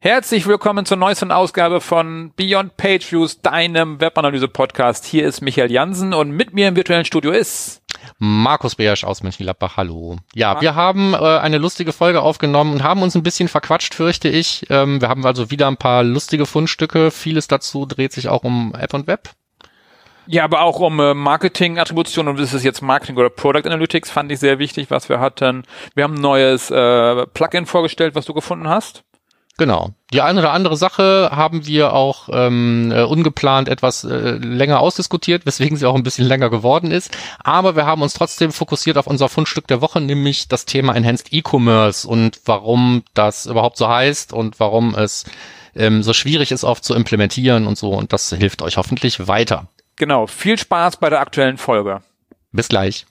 Herzlich willkommen zur neuesten Ausgabe von Beyond Page Views, deinem Webanalyse-Podcast. Hier ist Michael Jansen und mit mir im virtuellen Studio ist Markus Beersch aus Mönchengladbach, hallo. Ja, wir haben eine lustige Folge aufgenommen und haben uns ein bisschen verquatscht, fürchte ich. Wir haben also wieder ein paar lustige Fundstücke. Vieles dazu dreht sich auch um App und Web. Ja, aber auch um Marketing-Attribution und ist es jetzt Marketing oder Product Analytics, fand ich sehr wichtig, was wir hatten. Wir haben ein neues Plugin vorgestellt, was du gefunden hast. Genau. Die eine oder andere Sache haben wir auch ungeplant etwas länger ausdiskutiert, weswegen sie auch ein bisschen länger geworden ist. Aber wir haben uns trotzdem fokussiert auf unser Fundstück der Woche, nämlich das Thema Enhanced E-Commerce und warum das überhaupt so heißt und warum es so schwierig ist, oft zu implementieren und so. Und das hilft euch hoffentlich weiter. Genau. Viel Spaß bei der aktuellen Folge. Bis gleich.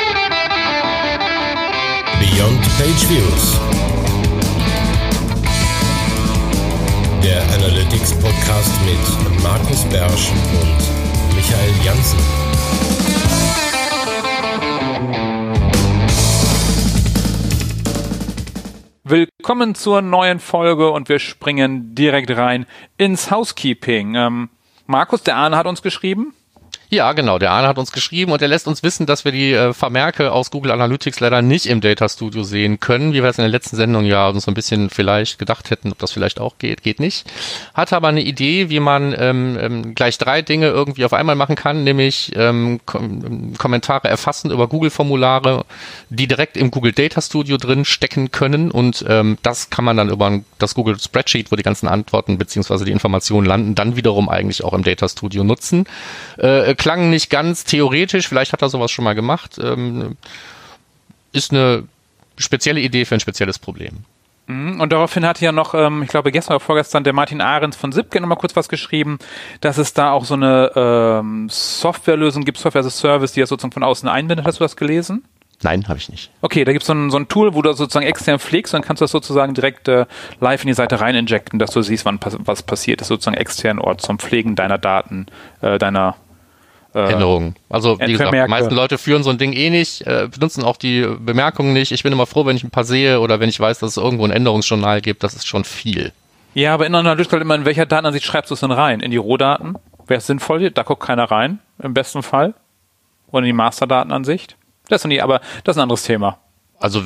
Beyond Page Views. Der Analytics Podcast mit Markus Beersch und Michael Jansen. Willkommen zur neuen Folge und wir springen direkt rein ins Housekeeping. Markus, der Arne hat uns geschrieben. Ja, genau. Der Arne hat uns geschrieben und er lässt uns wissen, dass wir die Vermerke aus Google Analytics leider nicht im Data Studio sehen können, wie wir es in der letzten Sendung ja uns so ein bisschen vielleicht gedacht hätten, ob das vielleicht auch geht. Geht nicht. Hat aber eine Idee, wie man gleich 3 Dinge irgendwie auf einmal machen kann, nämlich Kommentare erfassen über Google-Formulare, die direkt im Google Data Studio drin stecken können und das kann man dann über das Google Spreadsheet, wo die ganzen Antworten bzw. die Informationen landen, dann wiederum eigentlich auch im Data Studio nutzen. Klang nicht ganz theoretisch, vielleicht hat er sowas schon mal gemacht. Ist eine spezielle Idee für ein spezielles Problem. Und daraufhin hat ja noch, ich glaube gestern oder vorgestern, der Martin Ahrens von Zipkin noch mal kurz was geschrieben, dass es da auch so eine Softwarelösung gibt, Software as a Service, die das sozusagen von außen einbindet. Hast du das gelesen? Nein, habe ich nicht. Okay, da gibt es so ein Tool, wo du das sozusagen extern pflegst und dann kannst du das sozusagen direkt live in die Seite rein injecten, dass du siehst, was passiert. Das ist sozusagen extern Ort zum Pflegen deiner Daten, deiner Änderungen. Also wie gesagt, die meisten Leute führen so ein Ding nicht, benutzen auch die Bemerkungen nicht. Ich bin immer froh, wenn ich ein paar sehe oder wenn ich weiß, dass es irgendwo ein Änderungsjournal gibt. Das ist schon viel. Ja, aber in Analytics halt immer, in welcher Datenansicht schreibst du es denn rein? In die Rohdaten? Wäre es sinnvoll? Da guckt keiner rein, im besten Fall. Oder in die Masterdatenansicht? Das ist aber das ist ein anderes Thema. Also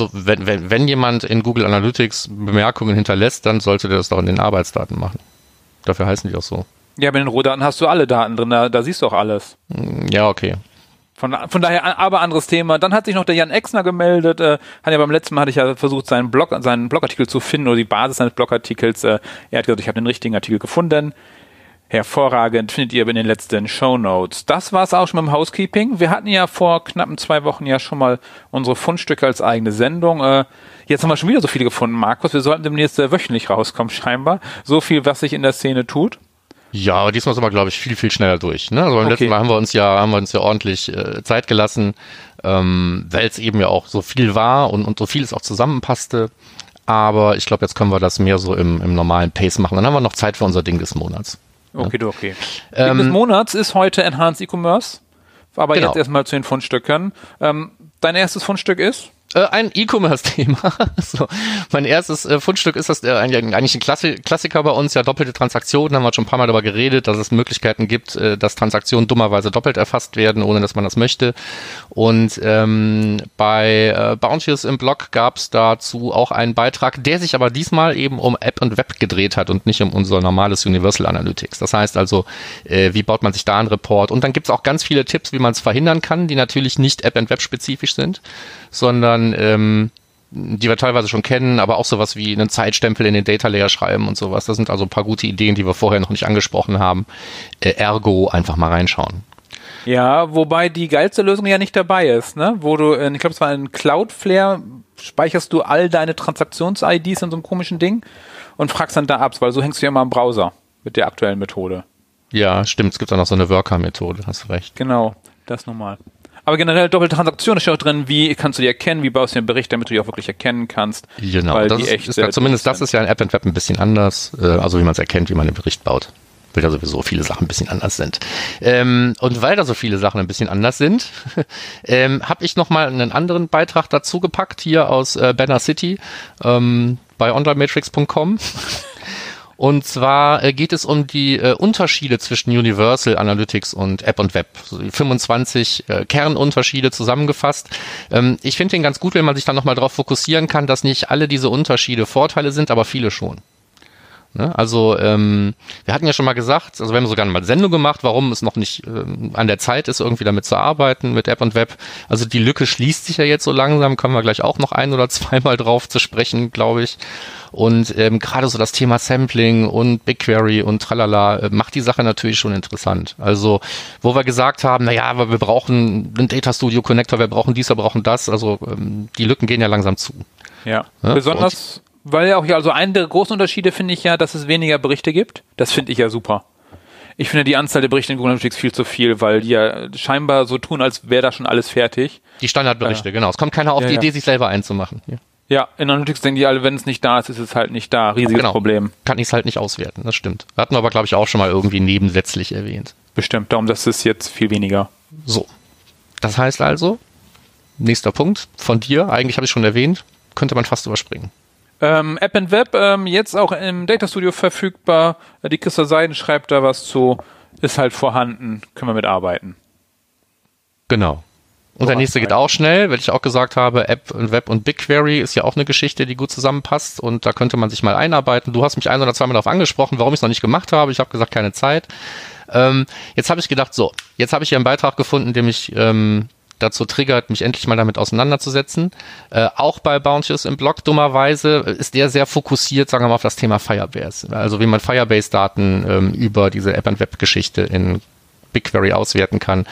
wenn jemand in Google Analytics Bemerkungen hinterlässt, dann sollte der das doch in den Arbeitsdaten machen. Dafür heißen die auch so. Ja, aber in den Rohdaten hast du alle Daten drin, da siehst du auch alles. Ja, okay. Von daher aber anderes Thema. Dann hat sich noch der Jan Exner gemeldet, beim letzten Mal hatte ich ja versucht, seinen Blogartikel zu finden oder die Basis seines Blogartikels. Er hat gesagt, ich habe den richtigen Artikel gefunden. Hervorragend, findet ihr in den letzten Shownotes. Das war's auch schon mit dem Housekeeping. Wir hatten ja vor knappen 2 Wochen ja schon mal unsere Fundstücke als eigene Sendung. Jetzt haben wir schon wieder so viele gefunden, Markus. Wir sollten demnächst wöchentlich rauskommen, scheinbar. So viel, was sich in der Szene tut. Ja, aber diesmal sind wir, glaube ich, viel, viel schneller durch. Ne? Also beim letzten Mal haben wir uns ja ordentlich Zeit gelassen, weil es eben ja auch so viel war und so vieles auch zusammenpasste. Aber ich glaube, jetzt können wir das mehr so im normalen Pace machen. Dann haben wir noch Zeit für unser Ding des Monats. Okay. Ding des Monats ist heute Enhanced E-Commerce. Aber genau. Jetzt erstmal zu den Fundstücken. Dein erstes Fundstück ist? Ein E-Commerce-Thema. So, mein erstes Fundstück ist das eigentlich ein Klassiker bei uns, ja, doppelte Transaktionen, haben wir schon ein paar Mal darüber geredet, dass es Möglichkeiten gibt, dass Transaktionen dummerweise doppelt erfasst werden, ohne dass man das möchte. Und bei Bounteous im Blog gab es dazu auch einen Beitrag, der sich aber diesmal eben um App und Web gedreht hat und nicht um unser normales Universal Analytics. Das heißt also, wie baut man sich da einen Report? Und dann gibt es auch ganz viele Tipps, wie man es verhindern kann, die natürlich nicht App und Web spezifisch sind, sondern die wir teilweise schon kennen, aber auch sowas wie einen Zeitstempel in den Data Layer schreiben und sowas. Das sind also ein paar gute Ideen, die wir vorher noch nicht angesprochen haben. Ergo einfach mal reinschauen. Ja, wobei die geilste Lösung ja nicht dabei ist, ne? Wo du, ich glaube, es war in Cloudflare, speicherst du all deine Transaktions-IDs in so einem komischen Ding und fragst dann da ab, weil so hängst du ja immer im Browser mit der aktuellen Methode. Ja, stimmt. Es gibt auch noch so eine Worker-Methode, hast du recht. Genau, das normal. Aber generell doppelte Transaktion ist ja auch drin, wie kannst du die erkennen, wie baust du den Bericht, damit du die auch wirklich erkennen kannst. Genau, weil das ist ja zumindest das ist ja in App und Web ein bisschen anders, also wie man es erkennt, wie man den Bericht baut. Weil da sowieso viele Sachen ein bisschen anders sind. Und weil da so viele Sachen ein bisschen anders sind, habe ich nochmal einen anderen Beitrag dazu gepackt, hier aus Banner City, bei onlinematrix.com. Und zwar geht es um die Unterschiede zwischen Universal Analytics und App und Web. So 25 Kernunterschiede zusammengefasst. Ich finde den ganz gut, wenn man sich dann nochmal darauf fokussieren kann, dass nicht alle diese Unterschiede Vorteile sind, aber viele schon. Ne? Also wir hatten ja schon mal gesagt, also wir haben sogar mal eine Sendung gemacht, warum es noch nicht an der Zeit ist, irgendwie damit zu arbeiten mit App und Web. Also die Lücke schließt sich ja jetzt so langsam, kommen wir gleich auch noch ein- oder zweimal drauf zu sprechen, glaube ich. Und gerade so das Thema Sampling und BigQuery und tralala macht die Sache natürlich schon interessant. Also wo wir gesagt haben, naja, aber wir brauchen einen Data Studio Connector, wir brauchen dies, wir brauchen das. Also die Lücken gehen ja langsam zu. Ja, besonders... Weil ja auch also einen der großen Unterschiede finde ich ja, dass es weniger Berichte gibt. Das finde ich ja super. Ich finde die Anzahl der Berichte in Google Analytics viel zu viel, weil die ja scheinbar so tun, als wäre da schon alles fertig. Die Standardberichte, genau. Es kommt keiner auf die Idee, sich selber einzumachen. Ja, in Analytics denken die alle, wenn es nicht da ist, ist es halt nicht da. Riesiges Problem. Kann ich es halt nicht auswerten, das stimmt. Hatten wir aber, glaube ich, auch schon mal irgendwie nebensätzlich erwähnt. Bestimmt, darum das ist jetzt viel weniger. So, das heißt also, nächster Punkt von dir, eigentlich habe ich schon erwähnt, könnte man fast überspringen. App and Web, jetzt auch im Data Studio verfügbar. Die Christa Seiden schreibt da was zu, ist halt vorhanden, können wir mitarbeiten. Genau. Und der nächste geht auch schnell, weil ich auch gesagt habe, App und Web und BigQuery ist ja auch eine Geschichte, die gut zusammenpasst und da könnte man sich mal einarbeiten. Du hast mich ein- oder zweimal darauf angesprochen, warum ich es noch nicht gemacht habe. Ich habe gesagt, keine Zeit. Jetzt habe ich gedacht, so, jetzt habe ich hier einen Beitrag gefunden, der mich dazu triggert, mich endlich mal damit auseinanderzusetzen. Auch bei Bounteous im Blog, dummerweise, ist der sehr fokussiert, sagen wir mal, auf das Thema Firebase. Also wie man Firebase-Daten über diese App-and-Web-Geschichte in BigQuery auswerten kann.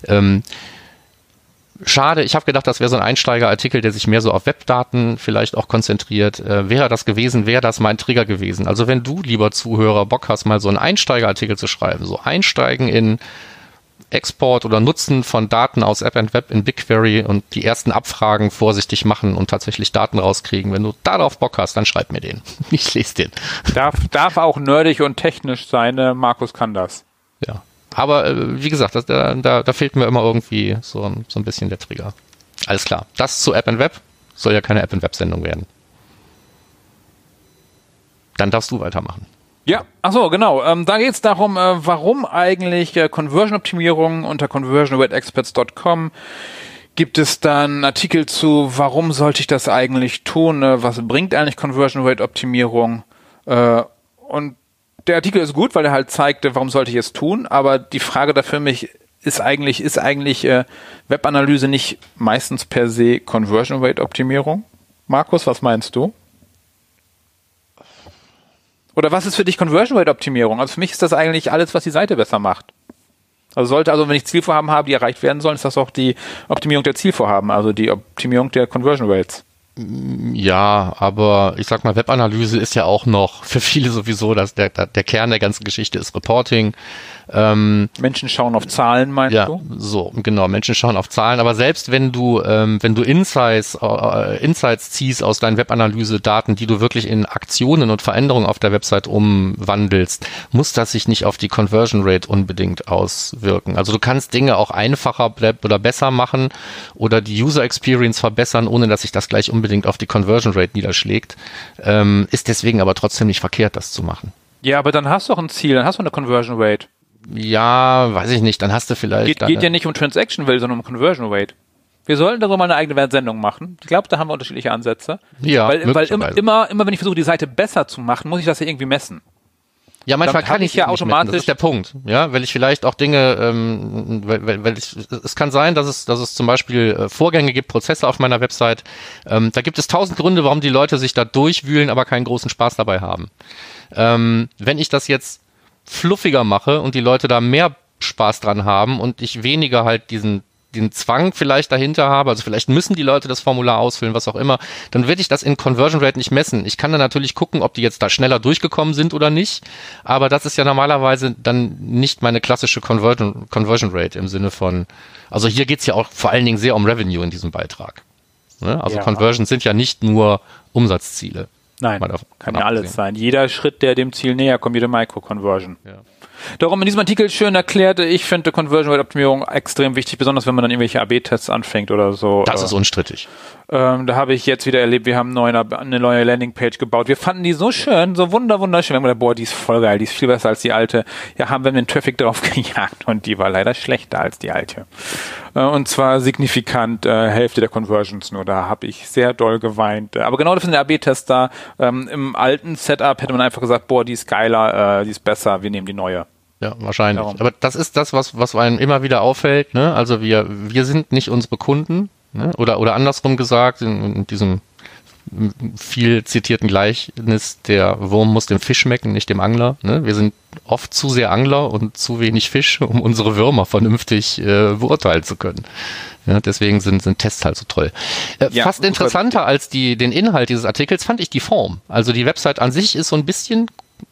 Schade, ich habe gedacht, das wäre so ein Einsteigerartikel, der sich mehr so auf Webdaten vielleicht auch konzentriert. Wäre das gewesen, wäre das mein Trigger gewesen. Also wenn du, lieber Zuhörer, Bock hast, mal so einen Einsteigerartikel zu schreiben, so einsteigen in Export oder Nutzen von Daten aus App and Web in BigQuery und die ersten Abfragen vorsichtig machen und tatsächlich Daten rauskriegen. Wenn du darauf Bock hast, dann schreib mir den. Ich lese den. Darf auch nerdig und technisch sein, Markus kann das. Ja, aber wie gesagt, da fehlt mir immer irgendwie so ein bisschen der Trigger. Alles klar, das zu App and Web soll ja keine App and Web Sendung werden. Dann darfst du weitermachen. Ja, achso, genau. Da geht es darum, warum eigentlich Conversion-Optimierung unter conversion-rate-experts.com gibt es dann Artikel zu, warum sollte ich das eigentlich tun, was bringt eigentlich Conversion-Rate-Optimierung und der Artikel ist gut, weil er halt zeigt, warum sollte ich es tun, aber die Frage da für mich ist eigentlich Webanalyse nicht meistens per se Conversion-Rate-Optimierung? Markus, was meinst du? Oder was ist für dich Conversion-Rate-Optimierung? Also für mich ist das eigentlich alles, was die Seite besser macht. Also wenn ich Zielvorhaben habe, die erreicht werden sollen, ist das auch die Optimierung der Zielvorhaben, also die Optimierung der Conversion Rates. Ja, aber ich sag mal, Webanalyse ist ja auch noch für viele sowieso, dass der Kern der ganzen Geschichte ist Reporting. Menschen schauen auf Zahlen, meinst du? Ja, so, genau, Menschen schauen auf Zahlen, aber selbst wenn du Insights ziehst aus deinen Webanalyse-Daten, die du wirklich in Aktionen und Veränderungen auf der Website umwandelst, muss das sich nicht auf die Conversion Rate unbedingt auswirken. Also du kannst Dinge auch einfacher oder besser machen oder die User Experience verbessern, ohne dass sich das gleich unbedingt auf die Conversion Rate niederschlägt, ist deswegen aber trotzdem nicht verkehrt, das zu machen. Ja, aber dann hast du auch ein Ziel, dann hast du eine Conversion Rate. Ja, weiß ich nicht, dann hast du vielleicht... Geht ja nicht um Transaction Value, sondern um Conversion Rate. Wir sollten darüber mal eine eigene Sendung machen. Ich glaube, da haben wir unterschiedliche Ansätze. Ja, weil immer wenn ich versuche, die Seite besser zu machen, muss ich das ja irgendwie messen. Ja, manchmal kann ich ja automatisch. Das ist der Punkt. Ja, weil ich vielleicht auch Dinge, es kann sein, dass es zum Beispiel Vorgänge gibt, Prozesse auf meiner Website. Da gibt es 1000 Gründe, warum die Leute sich da durchwühlen, aber keinen großen Spaß dabei haben. Wenn ich das jetzt fluffiger mache und die Leute da mehr Spaß dran haben und ich weniger halt diesen Zwang vielleicht dahinter habe, also vielleicht müssen die Leute das Formular ausfüllen, was auch immer, dann werde ich das in Conversion Rate nicht messen. Ich kann dann natürlich gucken, ob die jetzt da schneller durchgekommen sind oder nicht, aber das ist ja normalerweise dann nicht meine klassische Conversion Rate im Sinne von, also hier geht's ja auch vor allen Dingen sehr um Revenue in diesem Beitrag. Ne? Also ja. Conversions sind ja nicht nur Umsatzziele. Nein, Mal davon kann ja alles abgesehen. sein. Jeder Schritt, der dem Ziel näher kommt, jede Micro-Conversion. Ja. Darum in diesem Artikel schön erklärt, ich finde Conversion Rate Optimierung extrem wichtig, besonders wenn man dann irgendwelche AB-Tests anfängt oder so. Das ist unstrittig. Da habe ich jetzt wieder erlebt, wir haben eine neue Landingpage gebaut. Wir fanden die so schön, so wunderschön. Wir haben gedacht, boah, die ist voll geil, die ist viel besser als die alte. Ja, haben wir den Traffic drauf gejagt und die war leider schlechter als die alte. Und zwar signifikant Hälfte der Conversions nur. Da habe ich sehr doll geweint. Aber genau das sind der AB-Test da. Im alten Setup hätte man einfach gesagt, boah, die ist geiler, die ist besser, wir nehmen die neue. Ja, wahrscheinlich. Darum. Aber das ist das, was einem immer wieder auffällt. Ne? Also wir sind nicht unsere Kunden. Ne? Oder andersrum gesagt, in diesem viel zitierten Gleichnis, der Wurm muss dem Fisch schmecken, nicht dem Angler. Ne? Wir sind oft zu sehr Angler und zu wenig Fisch, um unsere Würmer vernünftig beurteilen zu können. Ja, deswegen sind Tests halt so toll. Fast interessanter als den Inhalt dieses Artikels fand ich die Form. Also die Website an sich ist so ein bisschen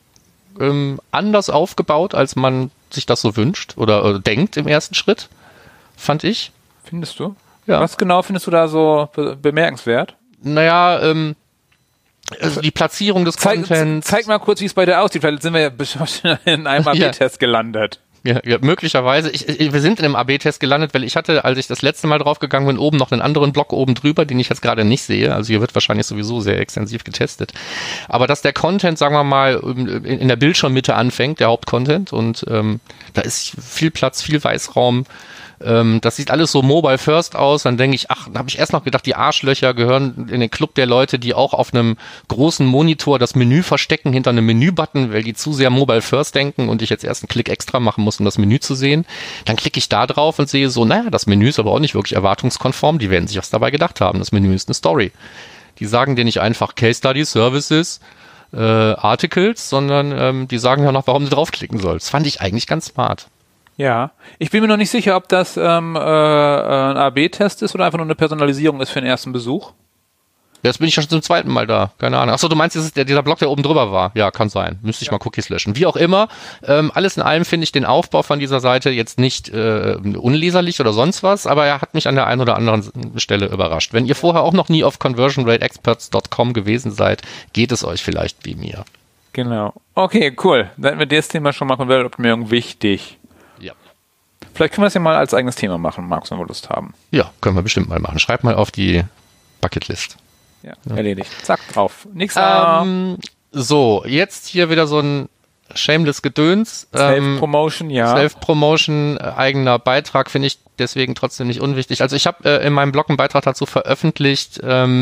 anders aufgebaut, als man sich das so wünscht oder denkt im ersten Schritt, fand ich. Findest du? Ja. Was genau findest du da so bemerkenswert? Naja, also die Platzierung des Contents. Zeig mal kurz, wie es bei dir aussieht. Vielleicht sind wir ja in einem AB-Test gelandet. Ja, möglicherweise. Wir sind in einem AB-Test gelandet, weil ich hatte, als ich das letzte Mal draufgegangen bin, oben noch einen anderen Block oben drüber, den ich jetzt gerade nicht sehe. Also hier wird wahrscheinlich sowieso sehr extensiv getestet. Aber dass der Content, sagen wir mal, in der Bildschirmmitte anfängt, der Hauptcontent, und da ist viel Platz, viel Weißraum. Das sieht alles so mobile first aus. Dann denke ich, da habe ich erst noch gedacht, die Arschlöcher gehören in den Club der Leute, die auch auf einem großen Monitor das Menü verstecken hinter einem Menübutton, weil die zu sehr mobile first denken und ich jetzt erst einen Klick extra machen muss, um das Menü zu sehen. Dann klicke ich da drauf und sehe so, naja, das Menü ist aber auch nicht wirklich erwartungskonform. Die werden sich was dabei gedacht haben. Das Menü ist eine Story. Die sagen dir nicht einfach Case Study, Services, Articles, sondern die sagen ja noch, warum du draufklicken sollst. Das fand ich eigentlich ganz smart. Ja, ich bin mir noch nicht sicher, ob das ein AB-Test ist oder einfach nur eine Personalisierung ist für den ersten Besuch. Jetzt bin ich schon zum zweiten Mal da. Keine Ahnung. Achso, du meinst, das ist dieser Block, der oben drüber war. Ja, kann sein. Müsste ich mal Cookies löschen. Wie auch immer, alles in allem finde ich den Aufbau von dieser Seite jetzt nicht unleserlich oder sonst was, aber er hat mich an der einen oder anderen Stelle überrascht. Wenn ihr vorher auch noch nie auf conversionrateexperts.com gewesen seid, geht es euch vielleicht wie mir. Genau. Okay, cool. Dann hätten wir das Thema schon mal Conversion-Optimierung wichtig. Ja. Vielleicht können wir das ja mal als eigenes Thema machen, Markus, wenn wir Lust haben. Ja, können wir bestimmt mal machen. Schreibt mal auf die Bucketlist. Ja, erledigt. Zack, drauf. Nächster. So, jetzt hier wieder so ein shameless Gedöns. Self-Promotion, ja. Self-Promotion, eigener Beitrag finde ich deswegen trotzdem nicht unwichtig. Also ich habe in meinem Blog einen Beitrag dazu veröffentlicht,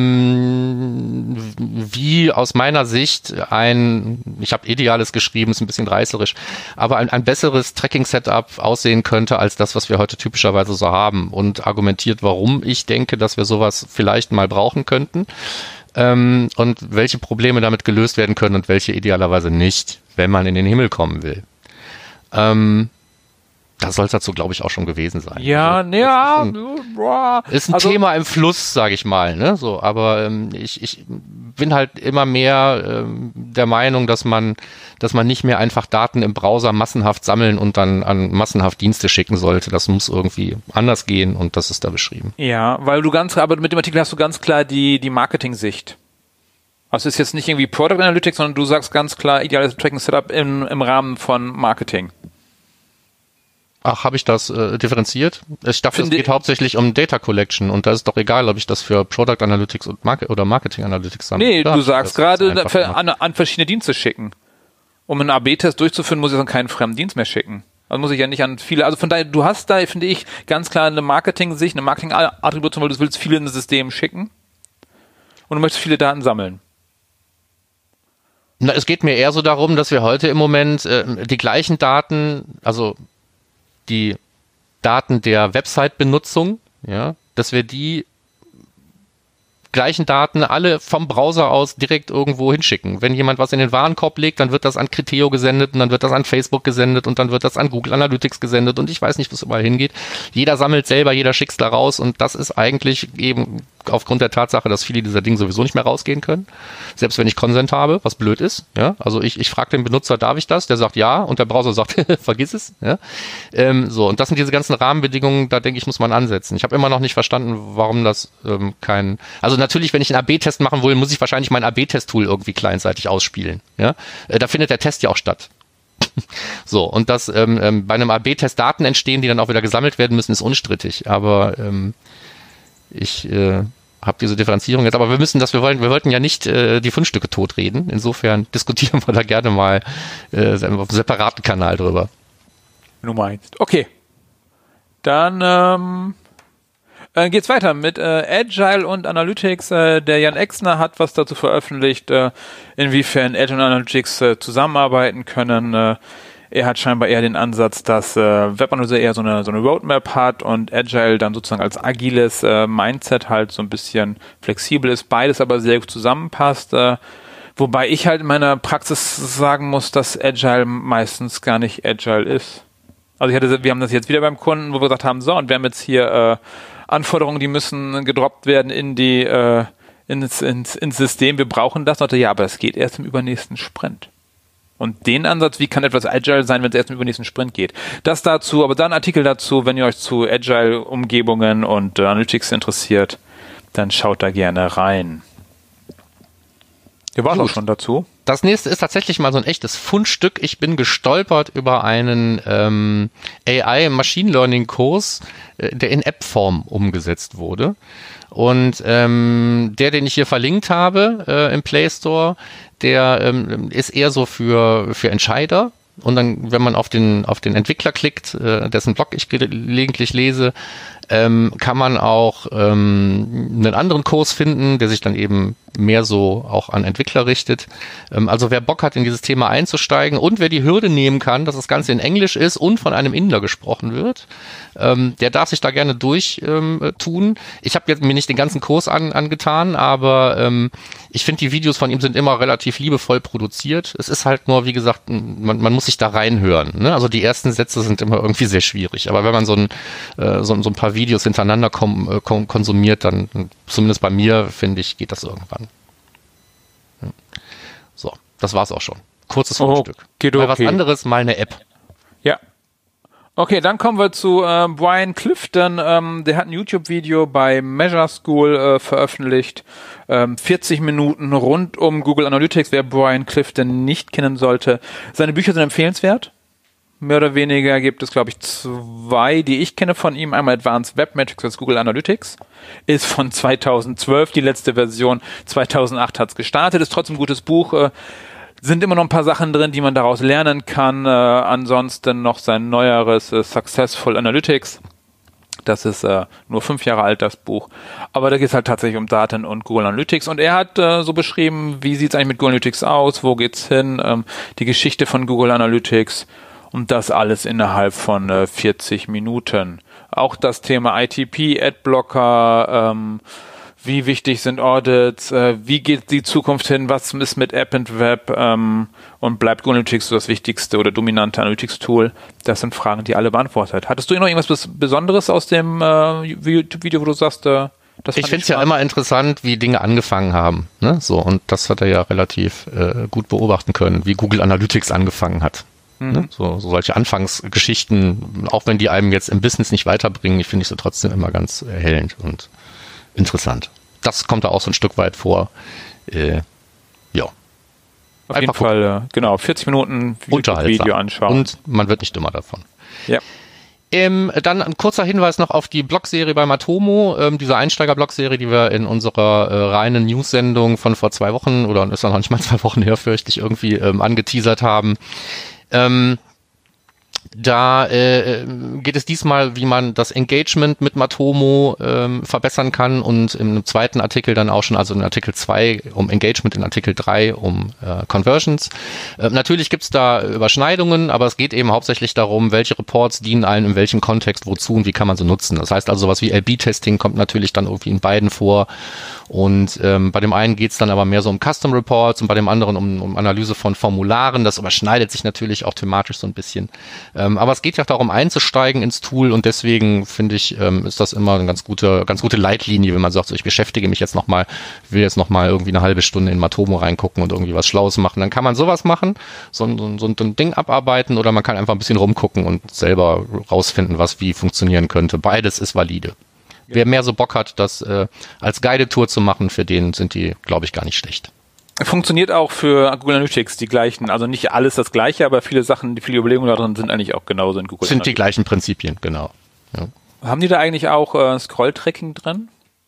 wie aus meiner Sicht ich habe Ideales geschrieben, ist ein bisschen reißerisch, aber ein besseres Tracking-Setup aussehen könnte als das, was wir heute typischerweise so haben, und argumentiert, warum ich denke, dass wir sowas vielleicht mal brauchen könnten. Und welche Probleme damit gelöst werden können und welche idealerweise nicht, wenn man in den Himmel kommen will. Das soll es dazu, glaube ich, auch schon gewesen sein. Ja, also, ist ein Thema im Fluss, sage ich mal. Ne? So, aber ich bin halt immer mehr der Meinung, dass man nicht mehr einfach Daten im Browser massenhaft sammeln und dann an massenhaft Dienste schicken sollte. Das muss irgendwie anders gehen und das ist da beschrieben. Ja, weil aber mit dem Artikel hast du ganz klar die Marketing-Sicht. Also es ist jetzt nicht irgendwie Product Analytics, sondern du sagst ganz klar ideales Tracking-Setup im Rahmen von Marketing. Ach, habe ich das differenziert? Ich dachte, es geht hauptsächlich um Data Collection und da ist doch egal, ob ich das für Product Analytics oder Marketing Analytics sammle. Nee, du sagst gerade an verschiedene Dienste schicken. Um einen AB-Test durchzuführen, muss ich dann keinen fremden Dienst mehr schicken. Also muss ich ja nicht an viele, also von daher, du hast da, finde ich, ganz klar eine Marketing-Sicht, eine Marketing-Attribution, weil du willst viele in das System schicken und du möchtest viele Daten sammeln. Na, es geht mir eher so darum, dass wir heute im Moment die gleichen Daten, also die Daten der Website-Benutzung, ja, dass wir die gleichen Daten alle vom Browser aus direkt irgendwo hinschicken. Wenn jemand was in den Warenkorb legt, dann wird das an Criteo gesendet und dann wird das an Facebook gesendet und dann wird das an Google Analytics gesendet und ich weiß nicht, wo es überall hingeht. Jeder sammelt selber, jeder schickt es da raus und das ist eigentlich eben aufgrund der Tatsache, dass viele dieser Dinge sowieso nicht mehr rausgehen können. Selbst wenn ich Consent habe, was blöd ist. Ja? Also ich frage den Benutzer, darf ich das? Der sagt ja und der Browser sagt, vergiss es. Ja? So, und das sind diese ganzen Rahmenbedingungen, da denke ich, muss man ansetzen. Ich habe immer noch nicht verstanden, warum das also natürlich, wenn ich einen AB-Test machen will, muss ich wahrscheinlich mein AB-Test-Tool irgendwie clientseitig ausspielen. Ja? Da findet der Test ja auch statt. So, und dass bei einem AB-Test Daten entstehen, die dann auch wieder gesammelt werden müssen, ist unstrittig. Aber ich habe diese Differenzierung jetzt. Aber wir wollten ja nicht die Fundstücke totreden. Insofern diskutieren wir da gerne mal auf einem separaten Kanal drüber. Wenn du meinst. Okay. Dann geht's weiter mit Agile und Analytics. Der Jan Exner hat was dazu veröffentlicht, inwiefern Agile und Analytics zusammenarbeiten können. Er hat scheinbar eher den Ansatz, dass Webanalyse eher so eine Roadmap hat und Agile dann sozusagen als agiles Mindset halt so ein bisschen flexibel ist, beides aber sehr gut zusammenpasst. Wobei ich halt in meiner Praxis sagen muss, dass Agile meistens gar nicht Agile ist. Also wir haben das jetzt wieder beim Kunden, wo wir gesagt haben, so, und wir haben jetzt hier Anforderungen, die müssen gedroppt werden ins System, wir brauchen das. Und ja, aber es geht erst im übernächsten Sprint. Und den Ansatz, wie kann etwas Agile sein, wenn es erst im übernächsten Sprint geht? Das dazu, aber dann ein Artikel dazu, wenn ihr euch zu Agile-Umgebungen und Analytics interessiert, dann schaut da gerne rein. Ihr wart auch schon dazu. Das nächste ist tatsächlich mal so ein echtes Fundstück. Ich bin gestolpert über einen AI-Machine-Learning-Kurs, der in App-Form umgesetzt wurde. Und den ich hier verlinkt habe im Play Store, der ist eher so für Entscheider. Und dann, wenn man auf den Entwickler klickt, dessen Blog ich gelegentlich lese, kann man auch einen anderen Kurs finden, der sich dann eben mehr so auch an Entwickler richtet. Also wer Bock hat, in dieses Thema einzusteigen und wer die Hürde nehmen kann, dass das Ganze in Englisch ist und von einem Inder gesprochen wird, der darf sich da gerne durchtun. Ich habe jetzt mir nicht den ganzen Kurs angetan, aber ich finde, die Videos von ihm sind immer relativ liebevoll produziert. Es ist halt nur, wie gesagt, man muss sich da reinhören. Ne? Also die ersten Sätze sind immer irgendwie sehr schwierig. Aber wenn man so ein paar Videos hintereinander konsumiert, dann, zumindest bei mir, finde ich, geht das irgendwann. Ja. So, das war's auch schon. Kurzes Fundstück. Mal was anderes, mal eine App. Ja. Okay, dann kommen wir zu Brian Clifton. Der hat ein YouTube-Video bei Measure School veröffentlicht. 40 Minuten rund um Google Analytics, wer Brian Clifton nicht kennen sollte. Seine Bücher sind empfehlenswert. Mehr oder weniger gibt es, glaube ich, 2, die ich kenne von ihm. Einmal Advanced Web Metrics als Google Analytics. Ist von 2012, die letzte Version. 2008 hat es gestartet, ist trotzdem ein gutes Buch. Sind immer noch ein paar Sachen drin, die man daraus lernen kann. Ansonsten noch sein neueres Successful Analytics. Das ist nur 5 Jahre alt, das Buch. Aber da geht es halt tatsächlich um Daten und Google Analytics. Und er hat so beschrieben, wie sieht es eigentlich mit Google Analytics aus, wo geht's hin, die Geschichte von Google Analytics. Und das alles innerhalb von 40 Minuten. Auch das Thema ITP, Adblocker, wie wichtig sind Audits, wie geht die Zukunft hin, was ist mit App and Web und bleibt Google Analytics so das wichtigste oder dominante Analytics-Tool? Das sind Fragen, die alle beantwortet. Hattest du noch irgendwas Besonderes aus dem YouTube-Video, wo du sagst, das ich finde es ja immer interessant, wie Dinge angefangen haben. Ne? So, und das hat er ja relativ gut beobachten können, wie Google Analytics angefangen hat. Ne? So solche Anfangsgeschichten, auch wenn die einem jetzt im Business nicht weiterbringen, finde ich sie trotzdem immer ganz erhellend und interessant. Das kommt da auch so ein Stück weit vor. Ja. Auf jeden Fall, genau, 40 Minuten Video anschauen. Und man wird nicht dümmer davon. Ja. Dann ein kurzer Hinweis noch auf die Blogserie bei Matomo, diese Einsteiger-Blogserie, die wir in unserer reinen News-Sendung von vor 2 Wochen, oder ist ja noch nicht mal 2 Wochen her, fürchte ich, irgendwie angeteasert haben. Da geht es diesmal, wie man das Engagement mit Matomo verbessern kann und im zweiten Artikel dann auch schon, also in Artikel 2 um Engagement, in Artikel 3 um Conversions. Natürlich gibt's da Überschneidungen, aber es geht eben hauptsächlich darum, welche Reports dienen einem in welchem Kontext wozu und wie kann man sie nutzen. Das heißt also, sowas wie A/B-Testing kommt natürlich dann irgendwie in beiden vor und bei dem einen geht's dann aber mehr so um Custom Reports und bei dem anderen um Analyse von Formularen. Das überschneidet sich natürlich auch thematisch so ein bisschen. Aber es geht ja darum, einzusteigen ins Tool und deswegen finde ich, ist das immer eine ganz gute Leitlinie, wenn man sagt, so, ich beschäftige mich jetzt nochmal, will jetzt nochmal irgendwie eine halbe Stunde in Matomo reingucken und irgendwie was Schlaues machen. Dann kann man sowas machen, so ein Ding abarbeiten oder man kann einfach ein bisschen rumgucken und selber rausfinden, was wie funktionieren könnte. Beides ist valide. Ja. Wer mehr so Bock hat, das als Guided-Tour zu machen, für den sind die, glaube ich, gar nicht schlecht. Funktioniert auch für Google Analytics die gleichen, also nicht alles das gleiche, aber viele Sachen, viele Überlegungen da drin sind eigentlich auch genauso in Google Sind Analytics. Die gleichen Prinzipien, genau. Ja. Haben die da eigentlich auch Scroll-Tracking drin?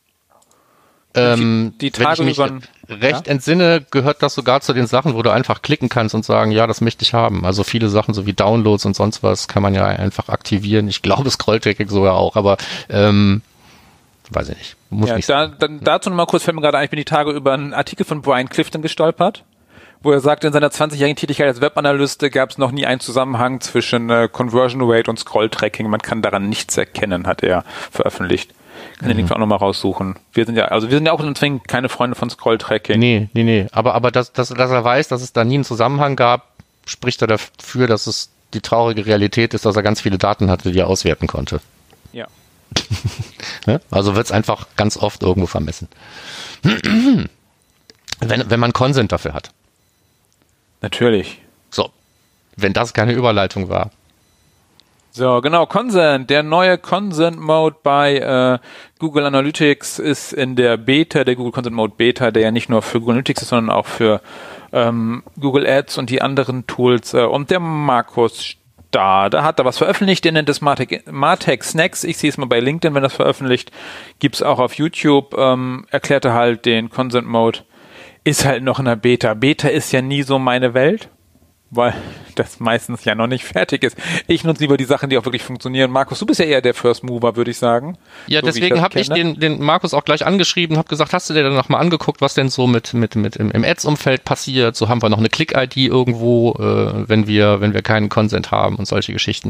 Die Tage wenn ich mich recht entsinne, gehört das sogar zu den Sachen, wo du einfach klicken kannst und sagen, ja, das möchte ich haben. Also viele Sachen, so wie Downloads und sonst was, kann man ja einfach aktivieren. Ich glaube, Scroll-Tracking sogar auch, aber weiß ich nicht. Muss nicht sein. Dazu nochmal kurz, fällt mir gerade ein, ich bin die Tage über einen Artikel von Brian Clifton gestolpert, wo er sagt, in seiner 20-jährigen Tätigkeit als Webanalyste gab es noch nie einen Zusammenhang zwischen Conversion Rate und Scroll-Tracking. Man kann daran nichts erkennen, hat er veröffentlicht. Kann den Link auch nochmal raussuchen. Wir sind ja auch zwingend keine Freunde von Scroll-Tracking. Nee. Aber dass er weiß, dass es da nie einen Zusammenhang gab, spricht er dafür, dass es die traurige Realität ist, dass er ganz viele Daten hatte, die er auswerten konnte. Ja. Also wird es einfach ganz oft irgendwo vermessen. Wenn man Consent dafür hat. Natürlich. So, wenn das keine Überleitung war. So, genau, Consent. Der neue Consent-Mode bei Google Analytics ist in der Beta, der Google Consent Mode Beta, der ja nicht nur für Google Analytics ist, sondern auch für Google Ads und die anderen Tools. Und der Markus da hat er was veröffentlicht, der nennt es Martech Snacks. Ich sehe es mal bei LinkedIn, wenn das veröffentlicht. Gibt's auch auf YouTube. Erklärte halt den Consent Mode. Ist halt noch in der Beta. Beta ist ja nie so meine Welt, weil das meistens ja noch nicht fertig ist. Ich nutze lieber die Sachen, die auch wirklich funktionieren. Markus, du bist ja eher der First Mover, würde ich sagen. Ja, so deswegen habe ich den Markus auch gleich angeschrieben, habe gesagt, hast du dir dann noch mal angeguckt, was denn so mit im Ads-Umfeld passiert? So haben wir noch eine Click-ID irgendwo, wenn wir keinen Consent haben und solche Geschichten.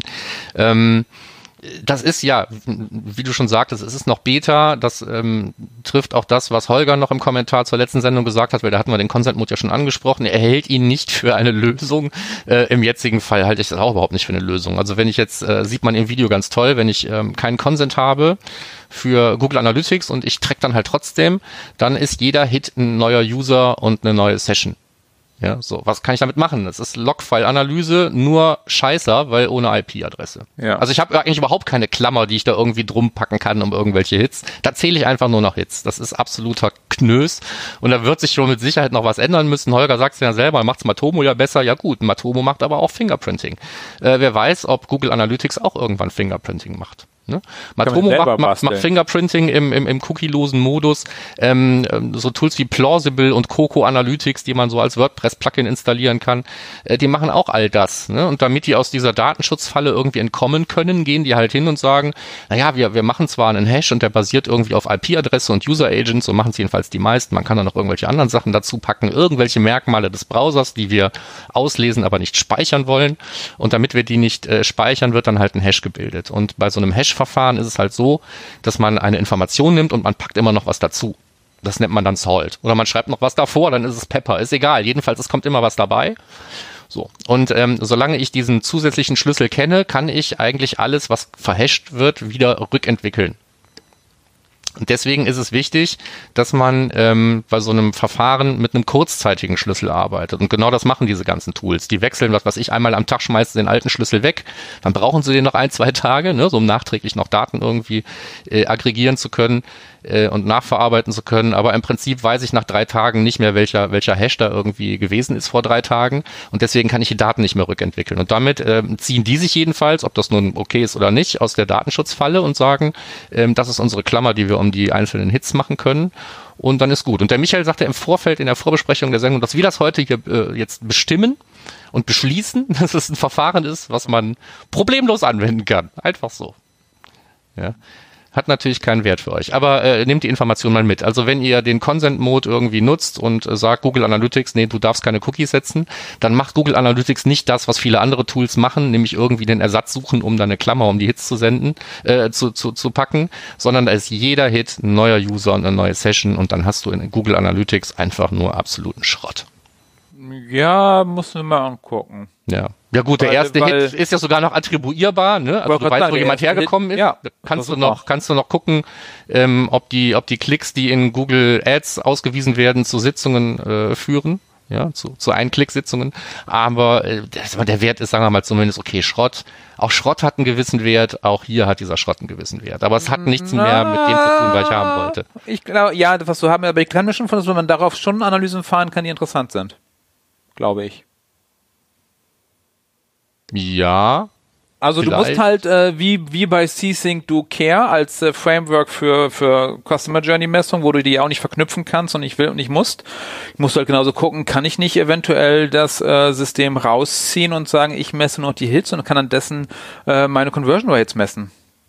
Das ist ja, wie du schon sagtest, es ist noch Beta, das trifft auch das, was Holger noch im Kommentar zur letzten Sendung gesagt hat, weil da hatten wir den Consent-Mode ja schon angesprochen, er hält ihn nicht für eine Lösung, im jetzigen Fall halte ich das auch überhaupt nicht für eine Lösung. Also wenn ich jetzt, sieht man im Video ganz toll, wenn ich keinen Consent habe für Google Analytics und ich track dann halt trotzdem, dann ist jeder Hit ein neuer User und eine neue Session. Ja, so, was kann ich damit machen? Das ist Logfile-Analyse, nur scheißer, weil ohne IP-Adresse. Ja. Also ich habe eigentlich überhaupt keine Klammer, die ich da irgendwie drum packen kann um irgendwelche Hits. Da zähle ich einfach nur noch Hits. Das ist absoluter Knös. Und da wird sich schon mit Sicherheit noch was ändern müssen. Holger sagt es ja selber, macht's Matomo ja besser. Ja gut, Matomo macht aber auch Fingerprinting. Wer weiß, ob Google Analytics auch irgendwann Fingerprinting macht. Ne? Matomo macht Fingerprinting im cookie-losen Modus. So Tools wie Plausible und Coco Analytics, die man so als WordPress-Plugin installieren kann, die machen auch all das. Ne? Und damit die aus dieser Datenschutzfalle irgendwie entkommen können, gehen die halt hin und sagen, naja, wir machen zwar einen Hash und der basiert irgendwie auf IP-Adresse und User-Agent, so machen es jedenfalls die meisten. Man kann da noch irgendwelche anderen Sachen dazu packen, irgendwelche Merkmale des Browsers, die wir auslesen, aber nicht speichern wollen. Und damit wir die nicht speichern, wird dann halt ein Hash gebildet. Und bei so einem Hash-Verfahren ist es halt so, dass man eine Information nimmt und man packt immer noch was dazu. Das nennt man dann Salt. Oder man schreibt noch was davor, dann ist es Pepper. Ist egal. Jedenfalls, es kommt immer was dabei. So. Und solange ich diesen zusätzlichen Schlüssel kenne, kann ich eigentlich alles, was verhasht wird, wieder rückentwickeln. Und deswegen ist es wichtig, dass man bei so einem Verfahren mit einem kurzzeitigen Schlüssel arbeitet. Und genau das machen diese ganzen Tools. Die wechseln, was weiß ich, einmal am Tag schmeißen den alten Schlüssel weg. Dann brauchen sie den noch 1-2 Tage, ne, so um nachträglich noch Daten irgendwie aggregieren zu können und nachverarbeiten zu können. Aber im Prinzip weiß ich nach 3 Tagen nicht mehr, welcher Hash da irgendwie gewesen ist vor 3 Tagen. Und deswegen kann ich die Daten nicht mehr rückentwickeln. Und damit ziehen die sich jedenfalls, ob das nun okay ist oder nicht, aus der Datenschutzfalle und sagen, das ist unsere Klammer, die wir um die einzelnen Hits machen können. Und dann ist gut. Und der Michael sagte im Vorfeld in der Vorbesprechung der Sendung, dass wir das heute hier jetzt bestimmen und beschließen, dass es ein Verfahren ist, was man problemlos anwenden kann. Einfach so. Ja. Hat natürlich keinen Wert für euch, aber nehmt die Information mal mit. Also wenn ihr den Consent-Mode irgendwie nutzt und sagt Google Analytics, nee, du darfst keine Cookies setzen, dann macht Google Analytics nicht das, was viele andere Tools machen, nämlich irgendwie den Ersatz suchen, um dann eine Klammer um die Hits zu senden, zu packen, sondern da ist jeder Hit ein neuer User und eine neue Session und dann hast du in Google Analytics einfach nur absoluten Schrott. Ja, muss man mal angucken. Ja, Ja gut, der erste Hit ist ja sogar noch attribuierbar, ne? Also du weißt, wo jemand hergekommen ist. Ja, kannst du noch gucken, ob die Klicks, die in Google Ads ausgewiesen werden, zu Sitzungen führen. Ja, zu Ein-Klick-Sitzungen. Aber der Wert ist, sagen wir mal, zumindest okay, Schrott. Auch Schrott hat einen gewissen Wert, auch hier hat dieser Schrott einen gewissen Wert. Aber es hat nichts mehr mit dem zu tun, was ich haben wollte. Ich glaube, ja, was du haben, aber ich kann mir schon vorstellen, wenn man darauf schon Analysen fahren kann, die interessant sind. Glaube ich. Ja. Also vielleicht. Du musst halt, wie bei C-Sync Do Care als Framework für Customer Journey Messung, wo du die auch nicht verknüpfen kannst und nicht will und nicht musst. Ich muss halt genauso gucken, kann ich nicht eventuell das System rausziehen und sagen, ich messe nur die Hits und kann an dessen meine Conversion Rates messen.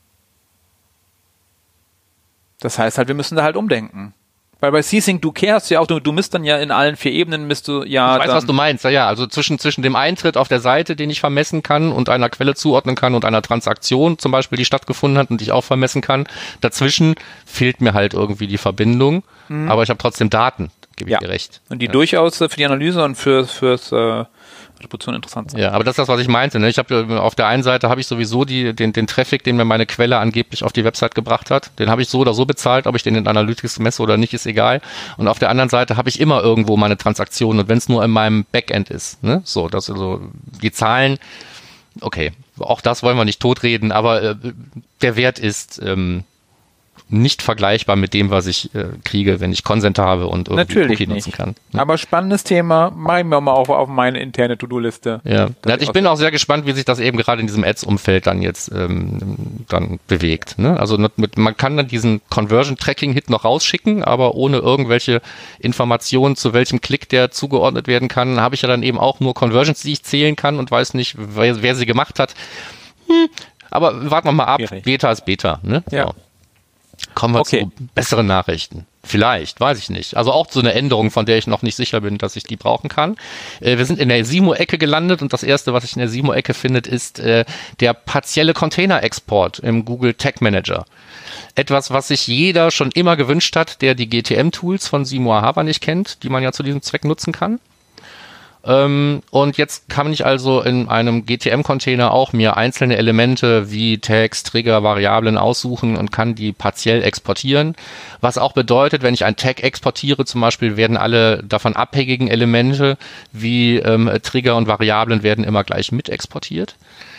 Das heißt halt, wir müssen da halt umdenken. Weil bei C-Sync Do Care hast du ja auch, du misst dann ja in allen 4 Ebenen, misst du ja. Ich weiß, was du meinst, ja. Also zwischen dem Eintritt auf der Seite, den ich vermessen kann und einer Quelle zuordnen kann und einer Transaktion zum Beispiel, die stattgefunden hat und die ich auch vermessen kann, dazwischen fehlt mir halt irgendwie die Verbindung, aber ich habe trotzdem Daten, gebe ich dir recht. Und die durchaus für die Analyse und fürs Attribution interessant sind. Ja, aber das ist das, was ich meinte. Ne? Ich habe auf der einen Seite habe ich sowieso den Traffic, den mir meine Quelle angeblich auf die Website gebracht hat. Den habe ich so oder so bezahlt, ob ich den in Analytics messe oder nicht, ist egal. Und auf der anderen Seite habe ich immer irgendwo meine Transaktionen und wenn es nur in meinem Backend ist. Ne? So, das also die Zahlen. Okay, auch das wollen wir nicht totreden, aber der Wert ist nicht vergleichbar mit dem, was ich kriege, wenn ich Consent habe und irgendwie Cookie nutzen kann. Ne? Aber spannendes Thema, mache ich mir mal auf meine interne To-Do-Liste. Ja, ich bin auch sehr gespannt, wie sich das eben gerade in diesem Ads-Umfeld dann jetzt dann bewegt. Ne? Also man kann dann diesen Conversion-Tracking-Hit noch rausschicken, aber ohne irgendwelche Informationen, zu welchem Klick der zugeordnet werden kann, habe ich ja dann eben auch nur Conversions, die ich zählen kann und weiß nicht, wer sie gemacht hat. Aber warten wir mal ab, Beta ist Beta. Ne? Ja. So. Kommen wir zu besseren Nachrichten. Vielleicht, weiß ich nicht. Also auch so eine Änderung, von der ich noch nicht sicher bin, dass ich die brauchen kann. Wir sind in der SIMO-Ecke gelandet und das erste, was sich in der SIMO-Ecke findet, ist der partielle Container-Export im Google Tag Manager. Etwas, was sich jeder schon immer gewünscht hat, der die GTM-Tools von SIMO Ahava nicht kennt, die man ja zu diesem Zweck nutzen kann. Und jetzt kann ich also in einem GTM-Container auch mir einzelne Elemente wie Tags, Trigger, Variablen aussuchen und kann die partiell exportieren. Was auch bedeutet, wenn ich ein Tag exportiere, zum Beispiel werden alle davon abhängigen Elemente wie Trigger und Variablen werden immer gleich mit exportiert.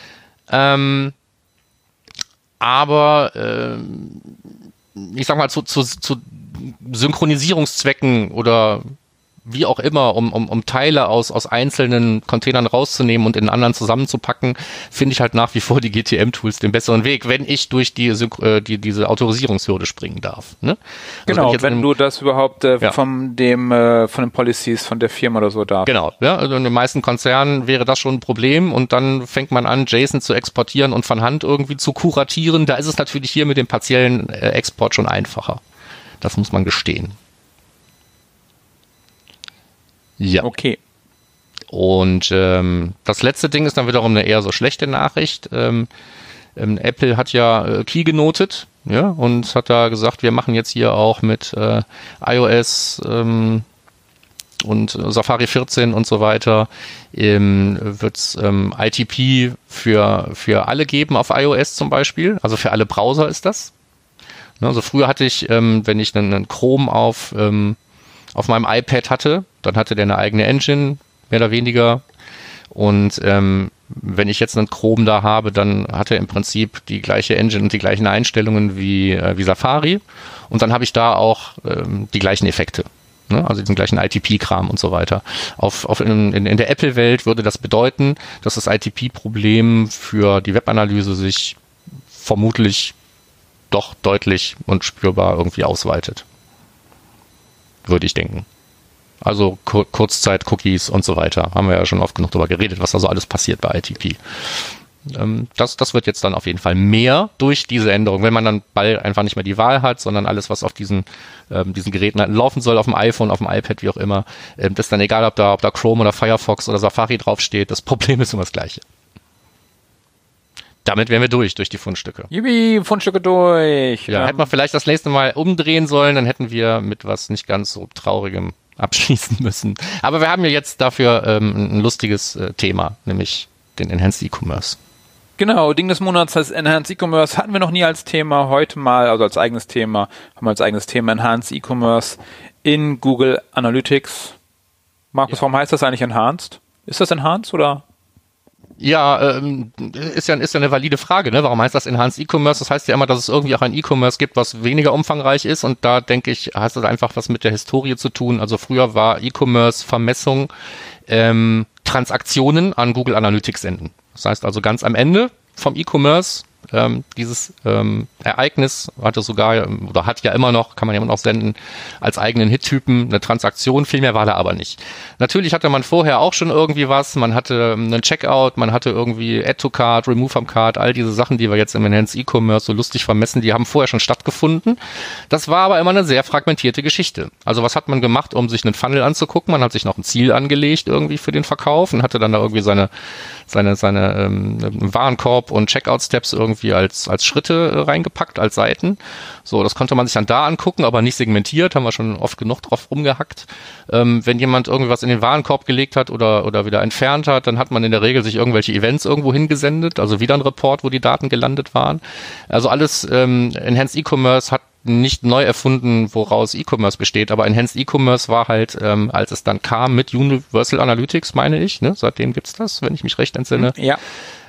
Aber ich sag mal zu Synchronisierungszwecken oder wie auch immer, um Teile aus einzelnen Containern rauszunehmen und in anderen zusammenzupacken, finde ich halt nach wie vor die GTM-Tools den besseren Weg, wenn ich durch diese Autorisierungshürde springen darf. Ne? Genau, also wenn du das überhaupt von den Policies von der Firma oder so darfst. Genau, ja, also in den meisten Konzernen wäre das schon ein Problem und dann fängt man an, JSON zu exportieren und von Hand irgendwie zu kuratieren. Da ist es natürlich hier mit dem partiellen Export schon einfacher. Das muss man gestehen. Ja. Okay. Und das letzte Ding ist dann wiederum eine eher so schlechte Nachricht. Apple hat ja Key genotet, ja, und hat da gesagt, wir machen jetzt hier auch mit iOS und Safari 14 und so weiter, wird's ITP für alle geben auf iOS zum Beispiel, also für alle Browser ist das. Also früher hatte ich, wenn ich einen Chrome auf meinem iPad hatte, dann hatte der eine eigene Engine, mehr oder weniger. Und wenn ich jetzt einen Chrome da habe, dann hat er im Prinzip die gleiche Engine und die gleichen Einstellungen wie Safari. Und dann habe ich da auch die gleichen Effekte. Ne? Also diesen gleichen ITP-Kram und so weiter. In der Apple-Welt würde das bedeuten, dass das ITP-Problem für die Webanalyse sich vermutlich doch deutlich und spürbar irgendwie ausweitet. Würde ich denken. Also Kurzzeit-Cookies und so weiter. Haben wir ja schon oft genug darüber geredet, was da so alles passiert bei ITP. Das wird jetzt dann auf jeden Fall mehr durch diese Änderung, wenn man dann bald einfach nicht mehr die Wahl hat, sondern alles, was auf diesen Geräten laufen soll, auf dem iPhone, auf dem iPad, wie auch immer, das ist dann egal, ob da Chrome oder Firefox oder Safari draufsteht. Das Problem ist immer das gleiche. Damit wären wir durch die Fundstücke. Jubi, Fundstücke durch. Ja, hätten wir vielleicht das nächste Mal umdrehen sollen, dann hätten wir mit was nicht ganz so Traurigem abschließen müssen. Aber wir haben ja jetzt dafür ein lustiges Thema, nämlich den Enhanced E-Commerce. Genau, Ding des Monats heißt Enhanced E-Commerce, hatten wir noch nie als Thema, heute mal, also als eigenes Thema, haben wir als eigenes Thema Enhanced E-Commerce in Google Analytics. Markus, warum heißt das eigentlich Enhanced? Ist das Enhanced oder? Ja, ist ja eine valide Frage, ne? Warum heißt das Enhanced E-Commerce? Das heißt ja immer, dass es irgendwie auch ein E-Commerce gibt, was weniger umfangreich ist, und da denke ich, heißt das einfach was mit der Historie zu tun. Also früher war E-Commerce Vermessung, Transaktionen an Google Analytics senden. Das heißt also ganz am Ende vom E-Commerce, dieses Ereignis hatte sogar, oder hat ja immer noch, kann man ja immer noch senden, als eigenen Hit-Typen eine Transaktion, viel mehr war da aber nicht. Natürlich hatte man vorher auch schon irgendwie was, man hatte einen Checkout, man hatte irgendwie Add to Cart, Remove from Cart, all diese Sachen, die wir jetzt im Enhanced E-Commerce so lustig vermessen, die haben vorher schon stattgefunden. Das war aber immer eine sehr fragmentierte Geschichte. Also was hat man gemacht, um sich einen Funnel anzugucken? Man hat sich noch ein Ziel angelegt irgendwie für den Verkauf und hatte dann da irgendwie seine Warenkorb und Checkout-Steps irgendwie als Schritte reingepackt, als Seiten. So, das konnte man sich dann da angucken, aber nicht segmentiert, haben wir schon oft genug drauf rumgehackt. Wenn jemand irgendwas in den Warenkorb gelegt hat oder wieder entfernt hat, dann hat man in der Regel sich irgendwelche Events irgendwo hingesendet, also wieder ein Report, wo die Daten gelandet waren. Also alles Enhanced E-Commerce hat nicht neu erfunden, woraus E-Commerce besteht, aber Enhanced E-Commerce war halt, als es dann kam mit Universal Analytics, meine ich, ne? Seitdem gibt's das, wenn ich mich recht entsinne. Ja.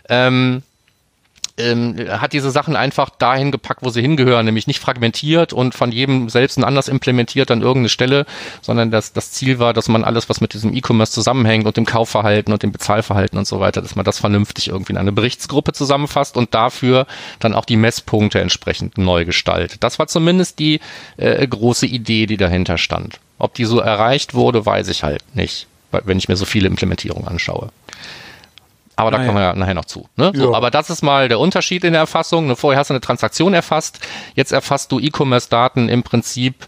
Hat diese Sachen einfach dahin gepackt, wo sie hingehören, nämlich nicht fragmentiert und von jedem selbst anders implementiert an irgendeine Stelle, sondern das Ziel war, dass man alles, was mit diesem E-Commerce zusammenhängt und dem Kaufverhalten und dem Bezahlverhalten und so weiter, dass man das vernünftig irgendwie in eine Berichtsgruppe zusammenfasst und dafür dann auch die Messpunkte entsprechend neu gestaltet. Das war zumindest die große Idee, die dahinter stand. Ob die so erreicht wurde, weiß ich halt nicht, wenn ich mir so viele Implementierungen anschaue. Aber da kommen wir ja nachher noch zu. Ne? So, aber das ist mal der Unterschied in der Erfassung. Vorher hast du eine Transaktion erfasst, jetzt erfasst du E-Commerce-Daten im Prinzip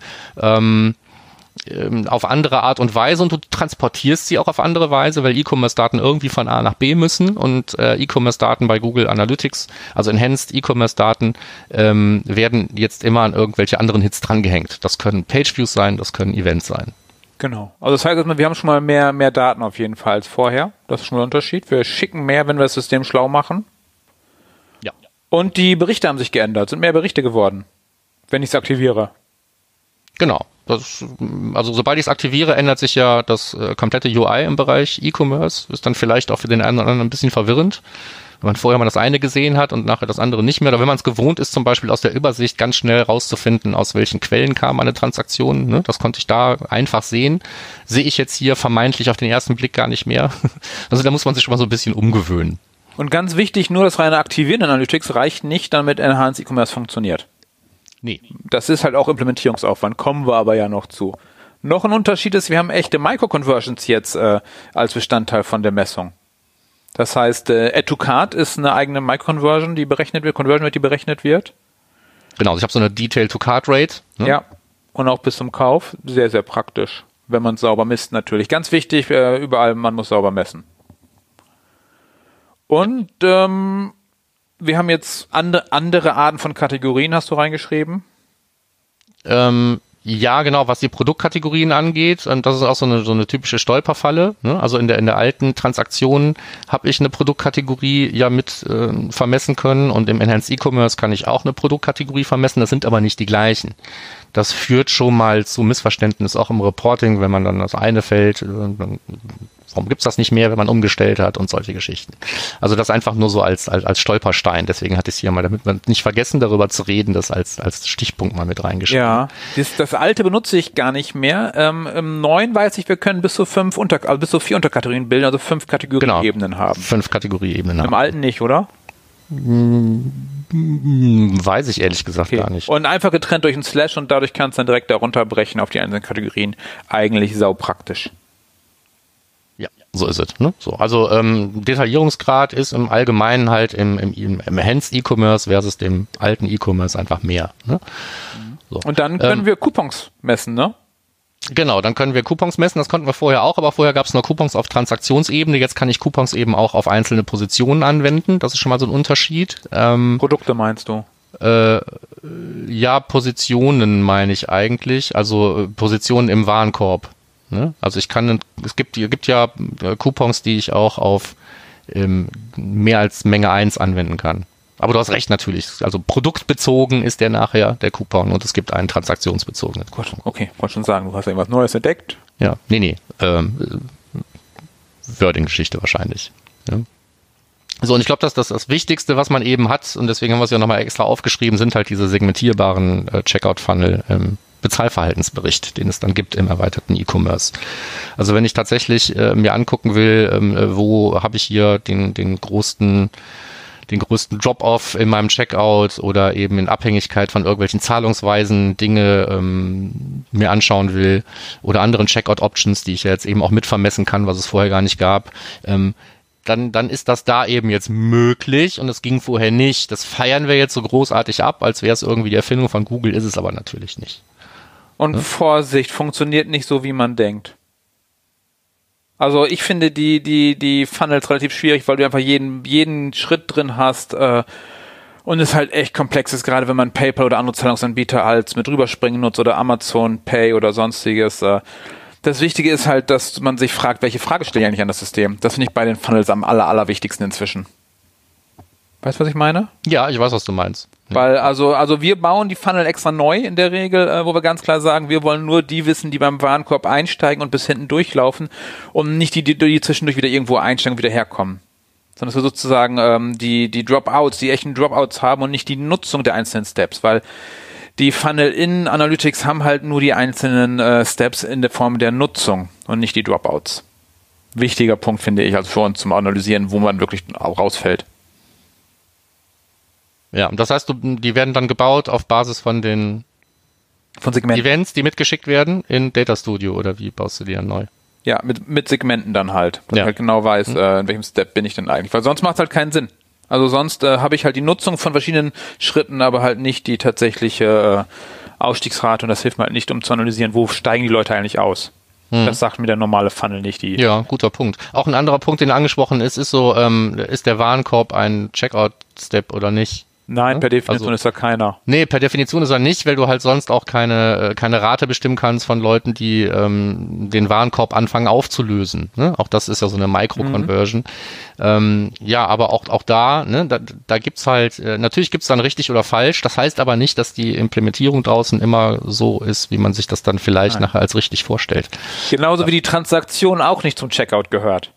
auf andere Art und Weise und du transportierst sie auch auf andere Weise, weil E-Commerce-Daten irgendwie von A nach B müssen und E-Commerce-Daten bei Google Analytics, also Enhanced E-Commerce-Daten, werden jetzt immer an irgendwelche anderen Hits drangehängt. Das können Page-Views sein, das können Events sein. Genau. Also das heißt, wir haben schon mal mehr Daten auf jeden Fall als vorher. Das ist schon mal ein Unterschied. Wir schicken mehr, wenn wir das System schlau machen. Ja. Und die Berichte haben sich geändert, sind mehr Berichte geworden, wenn ich es aktiviere. Genau. Also sobald ich es aktiviere, ändert sich ja das komplette UI im Bereich E-Commerce. Ist dann vielleicht auch für den einen oder anderen ein bisschen verwirrend, wenn man vorher mal das eine gesehen hat und nachher das andere nicht mehr. Oder wenn man es gewohnt ist, zum Beispiel aus der Übersicht ganz schnell rauszufinden, aus welchen Quellen kam eine Transaktion. Ne? Das konnte ich da einfach sehen. Sehe ich jetzt hier vermeintlich auf den ersten Blick gar nicht mehr. Also da muss man sich schon mal so ein bisschen umgewöhnen. Und ganz wichtig, nur das reine Aktivieren in Analytics reicht nicht, damit Enhanced E-Commerce funktioniert. Nee. Das ist halt auch Implementierungsaufwand, kommen wir aber ja noch zu. Noch ein Unterschied ist, wir haben echte Micro-Conversions jetzt als Bestandteil von der Messung. Das heißt, Add to Cart ist eine eigene Micro-Conversion, die berechnet wird, die berechnet wird. Genau, ich habe so eine Detail-to-Cart-Rate. Ne? Ja, und auch bis zum Kauf. Sehr, sehr praktisch, wenn man es sauber misst natürlich. Ganz wichtig, überall, man muss sauber messen. Und wir haben jetzt andere Arten von Kategorien, hast du reingeschrieben? Ja, genau, was die Produktkategorien angeht, und das ist auch so eine typische Stolperfalle. Ne? Also in der alten Transaktion habe ich eine Produktkategorie ja mit vermessen können und im Enhanced E-Commerce kann ich auch eine Produktkategorie vermessen, das sind aber nicht die gleichen. Das führt schon mal zu Missverständnis, auch im Reporting, wenn man dann das eine Feld, warum gibt's das nicht mehr, wenn man umgestellt hat und solche Geschichten. Also das einfach nur so als Stolperstein, deswegen hatte ich es hier mal, damit wir nicht vergessen, darüber zu reden, das als Stichpunkt mal mit reingeschrieben. Ja, das alte benutze ich gar nicht mehr. Im neuen weiß ich, wir können bis zu 4 Unterkategorien bilden, also 5 Kategorieebenen haben. 5 Kategorieebenen haben. Im alten nicht, oder? Weiß ich ehrlich gesagt gar nicht. Und einfach getrennt durch einen Slash und dadurch kannst du dann direkt darunter brechen auf die einzelnen Kategorien. Eigentlich saupraktisch. Ja, so ist es. Ne? So, also Detaillierungsgrad ist im Allgemeinen halt im Enhanced E-Commerce versus dem alten E-Commerce einfach mehr. Ne? So. Und dann können wir Coupons messen, ne? Genau, dann können wir Coupons messen, das konnten wir vorher auch, aber vorher gab es nur Coupons auf Transaktionsebene, jetzt kann ich Coupons eben auch auf einzelne Positionen anwenden, das ist schon mal so ein Unterschied. Produkte meinst du? Ja, Positionen meine ich eigentlich, also Positionen im Warenkorb. Ne? Also es gibt ja Coupons, die ich auch auf mehr als Menge 1 anwenden kann. Aber du hast recht natürlich. Also produktbezogen ist der nachher, der Coupon, und es gibt einen transaktionsbezogenen. Gut, okay, wollte schon sagen, du hast irgendwas Neues entdeckt. Ja, nee. Wording-Geschichte wahrscheinlich. Ja. So, und ich glaube, dass das Wichtigste, was man eben hat, und deswegen haben wir es ja nochmal extra aufgeschrieben, sind halt diese segmentierbaren Checkout-Funnel Bezahlverhaltensbericht, den es dann gibt im erweiterten E-Commerce. Also wenn ich tatsächlich mir angucken will, wo habe ich hier den größten Drop-off in meinem Checkout oder eben in Abhängigkeit von irgendwelchen Zahlungsweisen Dinge mir anschauen will oder anderen Checkout-Options, die ich ja jetzt eben auch mitvermessen kann, was es vorher gar nicht gab, dann ist das da eben jetzt möglich und es ging vorher nicht. Das feiern wir jetzt so großartig ab, als wäre es irgendwie die Erfindung von Google, ist es aber natürlich nicht. Und Vorsicht, funktioniert nicht so, wie man denkt. Also ich finde die Funnels relativ schwierig, weil du einfach jeden Schritt drin hast und es halt echt komplex ist, gerade wenn man PayPal oder andere Zahlungsanbieter als mit rüberspringen nutzt oder Amazon Pay oder sonstiges. Das Wichtige ist halt, dass man sich fragt, welche Frage stelle ich eigentlich an das System. Das finde ich bei den Funnels am allerwichtigsten inzwischen. Weißt du, was ich meine? Ja, ich weiß, was du meinst. Weil, also wir bauen die Funnel extra neu in der Regel, wo wir ganz klar sagen, wir wollen nur die wissen, die beim Warenkorb einsteigen und bis hinten durchlaufen und nicht die zwischendurch wieder irgendwo einsteigen und wieder herkommen. Sondern dass wir sozusagen die Dropouts, die echten Dropouts haben und nicht die Nutzung der einzelnen Steps, weil die Funnel in Analytics haben halt nur die einzelnen Steps in der Form der Nutzung und nicht die Dropouts. Wichtiger Punkt, finde ich, also für uns zum Analysieren, wo man wirklich auch rausfällt. Ja, und das heißt, die werden dann gebaut auf Basis von den Segmenten. Events, die mitgeschickt werden in Data Studio, oder wie baust du die dann neu? Ja, mit Segmenten dann halt, dass ich halt genau weiß, in welchem Step bin ich denn eigentlich, weil sonst macht es halt keinen Sinn. Also sonst habe ich halt die Nutzung von verschiedenen Schritten, aber halt nicht die tatsächliche Ausstiegsrate und das hilft mir halt nicht, um zu analysieren, wo steigen die Leute eigentlich aus. Das sagt mir der normale Funnel nicht. Ja, guter Punkt. Auch ein anderer Punkt, den angesprochen ist so, ist der Warenkorb ein Checkout-Step oder nicht? Nein, per Definition ist da keiner. Nee, per Definition ist er nicht, weil du halt sonst auch keine Rate bestimmen kannst von Leuten, die den Warenkorb anfangen aufzulösen. Ne? Auch das ist ja so eine Micro-Conversion. Ja, aber auch da, ne, da gibt's halt, natürlich gibt's dann richtig oder falsch. Das heißt aber nicht, dass die Implementierung draußen immer so ist, wie man sich das dann vielleicht nachher als richtig vorstellt. Genauso wie die Transaktion auch nicht zum Checkout gehört.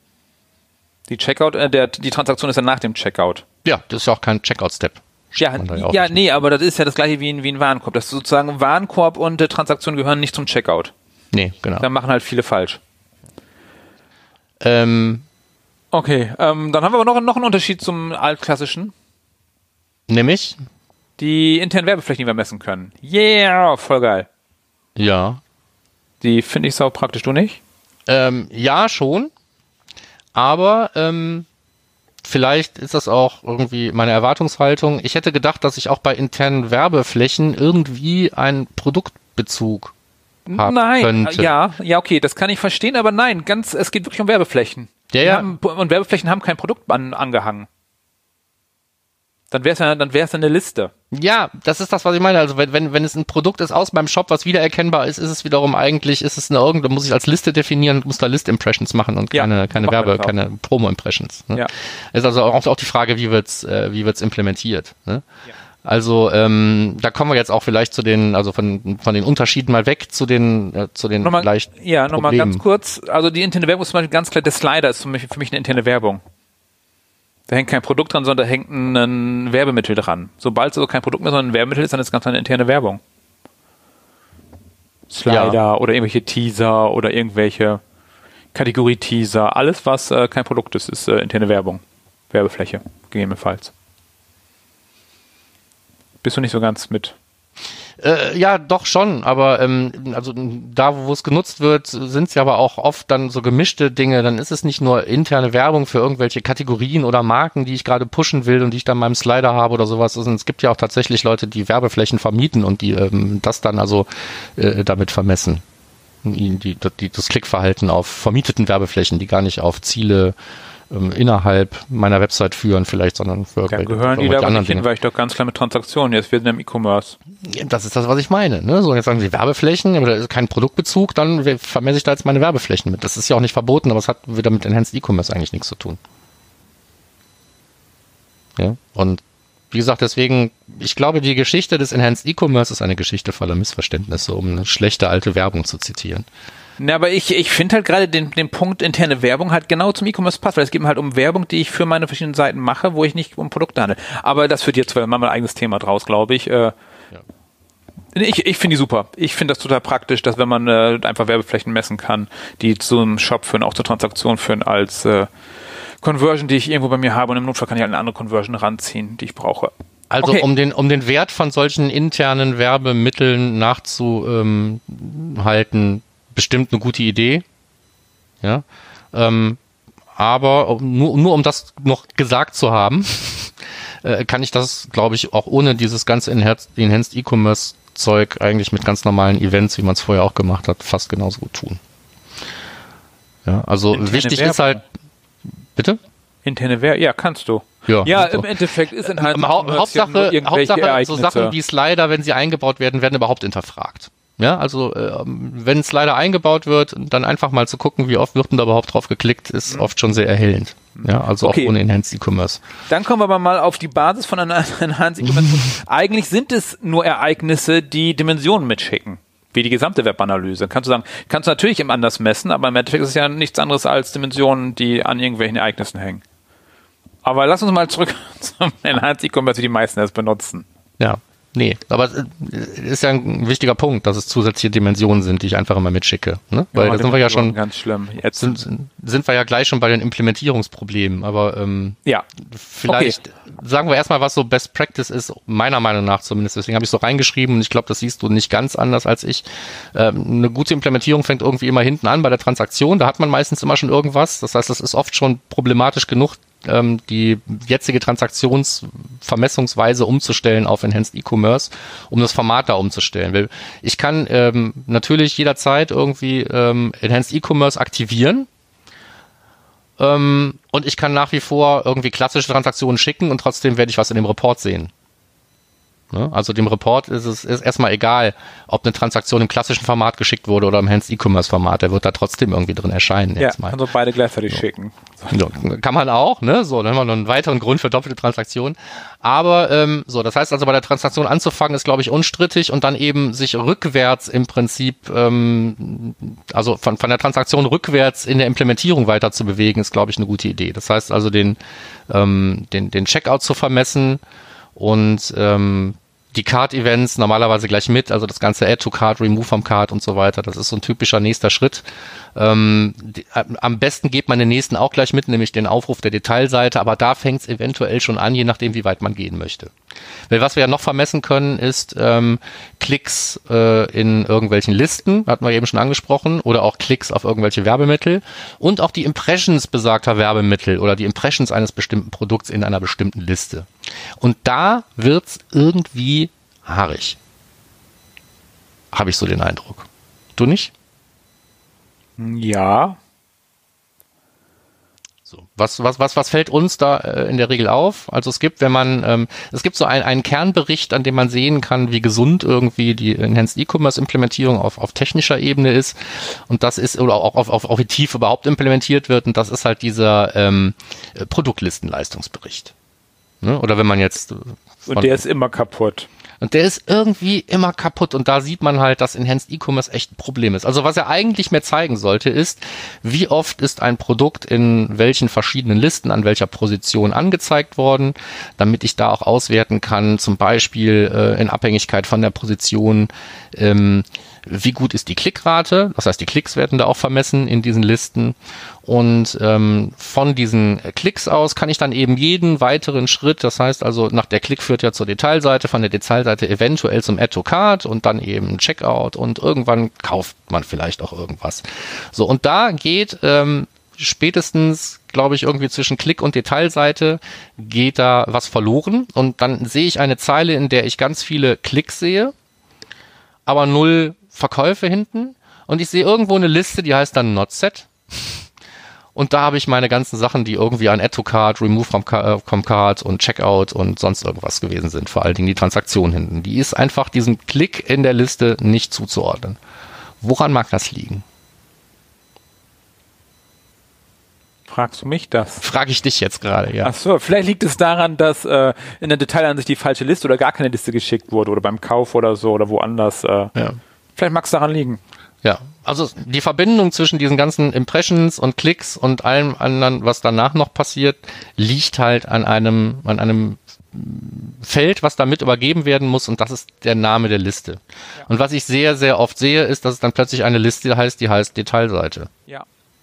Die Transaktion ist ja nach dem Checkout. Ja, das ist ja auch kein Checkout-Step. Nee, aber das ist ja das gleiche wie ein Warenkorb. Das ist sozusagen Warenkorb und Transaktion gehören nicht zum Checkout. Nee, genau. Da machen halt viele falsch. Okay, dann haben wir aber noch einen Unterschied zum altklassischen. Nämlich? Die internen Werbeflächen, die wir messen können. Yeah, voll geil. Ja. Die finde ich sau praktisch, du nicht? Ja, schon. Aber vielleicht ist das auch irgendwie meine Erwartungshaltung. Ich hätte gedacht, dass ich auch bei internen Werbeflächen irgendwie einen Produktbezug haben könnte. Ja, okay, das kann ich verstehen, aber nein, es geht wirklich um Werbeflächen. Ja. Und Werbeflächen haben kein Produkt angehangen. Dann wäre es eine Liste. Ja, das ist das, was ich meine. Also wenn es ein Produkt ist aus meinem Shop, was wiedererkennbar ist, ist es wiederum eigentlich, da muss ich als Liste definieren, muss da List-Impressions machen und keine Promo-Impressions. Ne? Ja. Ist also auch die Frage, wie wird's implementiert. Ne? Ja. Also da kommen wir jetzt auch vielleicht von den Unterschieden mal weg zu den nochmal ganz kurz. Also die interne Werbung ist zum Beispiel ganz klar, der Slider ist für mich eine interne Werbung. Da hängt kein Produkt dran, sondern da hängt ein Werbemittel dran. Sobald es also kein Produkt mehr, sondern ein Werbemittel ist, dann ist es ganz eine interne Werbung. Slider oder irgendwelche Teaser oder irgendwelche Kategorie-Teaser. Alles, was kein Produkt ist, ist interne Werbung. Werbefläche, gegebenenfalls. Bist du nicht so ganz mit? Ja, doch schon, aber also da, wo es genutzt wird, sind es ja aber auch oft dann so gemischte Dinge. Dann ist es nicht nur interne Werbung für irgendwelche Kategorien oder Marken, die ich gerade pushen will und die ich dann in meinem Slider habe oder sowas. Also es gibt ja auch tatsächlich Leute, die Werbeflächen vermieten und die das dann also damit vermessen. Das Klickverhalten auf vermieteten Werbeflächen, die gar nicht auf Ziele innerhalb meiner Website führen vielleicht, sondern für gehören die Werbung nicht hin, weil ich doch ganz klar mit Transaktionen, jetzt wird im E-Commerce. Das ist das, was ich meine. Ne? So, jetzt sagen sie Werbeflächen, aber da ist kein Produktbezug, dann vermesse ich da jetzt meine Werbeflächen mit. Das ist ja auch nicht verboten, aber es hat wieder mit Enhanced E-Commerce eigentlich nichts zu tun. Ja, und wie gesagt, deswegen, ich glaube, die Geschichte des Enhanced E-Commerce ist eine Geschichte voller Missverständnisse, um eine schlechte alte Werbung zu zitieren. Na, aber ich finde halt gerade den Punkt interne Werbung halt genau zum E-Commerce passt, weil es geht halt um Werbung, die ich für meine verschiedenen Seiten mache, wo ich nicht um Produkte handle. Aber das führt jetzt mal ein eigenes Thema draus, glaube ich. Ich finde die super. Ich finde das total praktisch, dass wenn man einfach Werbeflächen messen kann, die zum Shop führen, auch zur Transaktion führen, als Conversion, die ich irgendwo bei mir habe, und im Notfall kann ich halt eine andere Conversion ranziehen, die ich brauche. Also okay. um den Wert von solchen internen Werbemitteln nachzuhalten, bestimmt eine gute Idee. Ja. Aber nur um das noch gesagt zu haben, kann ich das, glaube ich, auch ohne dieses ganze Enhanced E-Commerce Zeug eigentlich mit ganz normalen Events, wie man es vorher auch gemacht hat, fast genauso gut tun. Ja, also wichtig ist halt. Bitte? Interne Werbung, ja, kannst du. Ja, im Endeffekt ist in Hauptsache so Sachen wie Slider, wenn sie eingebaut werden, werden überhaupt hinterfragt. Ja, also wenn Slider eingebaut wird, dann einfach mal zu gucken, wie oft wird denn da überhaupt drauf geklickt, ist oft schon sehr erhellend. Ja, also okay. Auch ohne Enhanced E-Commerce. Dann kommen wir aber mal auf die Basis von einer Enhanced E-Commerce. Eigentlich sind es nur Ereignisse, die Dimensionen mitschicken. Wie die gesamte Webanalyse. Kannst du natürlich im anders messen, aber im Endeffekt ist es ja nichts anderes als Dimensionen, die an irgendwelchen Ereignissen hängen. Aber lass uns mal zurück zum Enhanced E-Commerce, wie die meisten das benutzen. Ja, nee, aber ist ja ein wichtiger Punkt, dass es zusätzliche Dimensionen sind, die ich einfach immer mitschicke. Ne? Weil ja, da sind wir ja schon ganz schlimm. Jetzt sind wir ja gleich schon bei den Implementierungsproblemen, aber ja. Vielleicht sagen wir erstmal, was so Best Practice ist, meiner Meinung nach zumindest. Deswegen habe ich so reingeschrieben und ich glaube, das siehst du nicht ganz anders als ich. Eine gute Implementierung fängt irgendwie immer hinten an bei der Transaktion. Da hat man meistens immer schon irgendwas. Das heißt, das ist oft schon problematisch genug, die jetzige Transaktionsvermessungsweise umzustellen auf Enhanced E-Commerce, um das Format da umzustellen. Weil ich kann natürlich jederzeit irgendwie Enhanced E-Commerce aktivieren, und ich kann nach wie vor irgendwie klassische Transaktionen schicken und trotzdem werde ich was in dem Report sehen. Ne? Also dem Report ist erstmal egal, ob eine Transaktion im klassischen Format geschickt wurde oder im Enhanced E-Commerce Format. Der wird da trotzdem irgendwie drin erscheinen. Ja, kann so beide gleichzeitig schicken. So, kann man auch, ne? So, dann haben wir noch einen weiteren Grund für doppelte Transaktionen. Aber das heißt also, bei der Transaktion anzufangen, ist, glaube ich, unstrittig und dann eben sich rückwärts im Prinzip, also von der Transaktion rückwärts in der Implementierung weiter zu bewegen, ist, glaube ich, eine gute Idee. Das heißt also, den Checkout zu vermessen und die Card-Events normalerweise gleich mit, also das ganze Add to Card, Remove vom Card und so weiter, das ist so ein typischer nächster Schritt. Am besten geht man den nächsten auch gleich mit, nämlich den Aufruf der Detailseite, aber da fängt es eventuell schon an, je nachdem, wie weit man gehen möchte. Weil was wir ja noch vermessen können, ist Klicks in irgendwelchen Listen, hatten wir eben schon angesprochen, oder auch Klicks auf irgendwelche Werbemittel und auch die Impressions besagter Werbemittel oder die Impressions eines bestimmten Produkts in einer bestimmten Liste. Und da wird's irgendwie haarig. Habe ich so den Eindruck. Du nicht? Ja. So. Was fällt uns da in der Regel auf? Also es gibt, es gibt so einen Kernbericht, an dem man sehen kann, wie gesund irgendwie die Enhanced E-Commerce Implementierung auf technischer Ebene ist. Und das ist, oder auch auf wie tief überhaupt implementiert wird. Und das ist halt dieser Produktlistenleistungsbericht. Ne? Oder wenn man jetzt... Und der ist immer kaputt. Und der ist irgendwie immer kaputt und da sieht man halt, dass Enhanced E-Commerce echt ein Problem ist. Also was er eigentlich mehr zeigen sollte, ist, wie oft ist ein Produkt in welchen verschiedenen Listen an welcher Position angezeigt worden, damit ich da auch auswerten kann, zum Beispiel in Abhängigkeit von der Position, wie gut ist die Klickrate, das heißt, die Klicks werden da auch vermessen in diesen Listen und von diesen Klicks aus kann ich dann eben jeden weiteren Schritt, das heißt also, nach der Klick führt ja zur Detailseite, von der Detailseite eventuell zum Add to Cart und dann eben Checkout und irgendwann kauft man vielleicht auch irgendwas. So, und da geht spätestens, glaube ich, irgendwie zwischen Klick und Detailseite geht da was verloren und dann sehe ich eine Zeile, in der ich ganz viele Klicks sehe, aber 0 Verkäufe hinten und ich sehe irgendwo eine Liste, die heißt dann Not Set und da habe ich meine ganzen Sachen, die irgendwie an Add to Cart, Remove from Cart und Checkout und sonst irgendwas gewesen sind, vor allen Dingen die Transaktion hinten. Die ist einfach diesem Klick in der Liste nicht zuzuordnen. Woran mag das liegen? fragst du mich das? Frage ich dich jetzt gerade, ja. Ach so, vielleicht liegt es daran, dass in der Detailansicht die falsche Liste oder gar keine Liste geschickt wurde oder beim Kauf oder so oder woanders. Ja. Vielleicht mag es daran liegen. Ja, also die Verbindung zwischen diesen ganzen Impressions und Klicks und allem anderen, was danach noch passiert, liegt halt an einem Feld, was damit übergeben werden muss, und das ist der Name der Liste. Ja. Und was ich sehr, sehr oft sehe, ist, dass es dann plötzlich eine Liste heißt, die heißt Detailseite. Ja.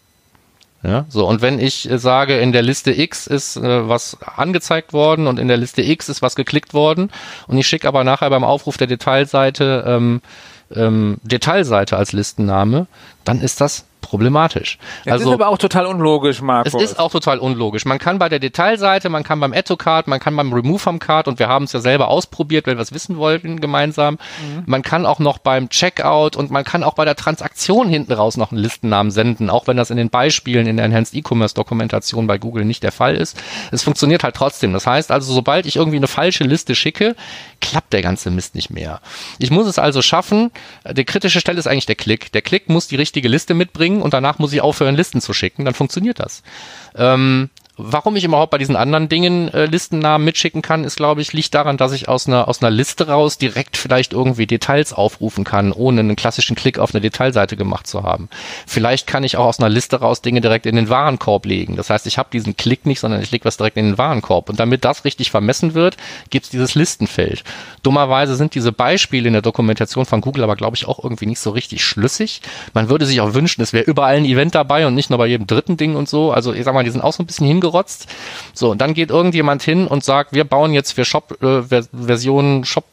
Ja, so, und wenn ich sage, in der Liste X ist was angezeigt worden und in der Liste X ist was geklickt worden und ich schicke aber nachher beim Aufruf der Detailseite Detailseite als Listenname, dann ist das problematisch. Das ist aber auch total unlogisch, Markus. Es ist auch total unlogisch. Man kann bei der Detailseite, man kann beim Add-to-Card, man kann beim Remove vom Card, und wir haben es ja selber ausprobiert, weil wir es wissen wollten gemeinsam. Man kann auch noch beim Checkout und man kann auch bei der Transaktion hinten raus noch einen Listennamen senden, auch wenn das in den Beispielen in der Enhanced E-Commerce Dokumentation bei Google nicht der Fall ist. Es funktioniert halt trotzdem. Das heißt also, sobald ich irgendwie eine falsche Liste schicke, klappt der ganze Mist nicht mehr. Ich muss es also schaffen, die kritische Stelle ist eigentlich der Klick. Der Klick muss die richtige Liste mitbringen und danach muss ich aufhören, Listen zu schicken, dann funktioniert das. Warum ich überhaupt bei diesen anderen Dingen Listennamen mitschicken kann, ist, glaube ich, liegt daran, dass ich aus einer Liste raus direkt vielleicht irgendwie Details aufrufen kann, ohne einen klassischen Klick auf eine Detailseite gemacht zu haben. Vielleicht kann ich auch aus einer Liste raus Dinge direkt in den Warenkorb legen. Das heißt, ich habe diesen Klick nicht, sondern ich lege was direkt in den Warenkorb. Und damit das richtig vermessen wird, gibt es dieses Listenfeld. Dummerweise sind diese Beispiele in der Dokumentation von Google aber, glaube ich, auch irgendwie nicht so richtig schlüssig. Man würde sich auch wünschen, es wäre überall ein Event dabei und nicht nur bei jedem dritten Ding und so. Also ich sag mal, die sind auch so ein bisschen hingerotzt. So, und dann geht irgendjemand hin und sagt, wir bauen jetzt für Version Shop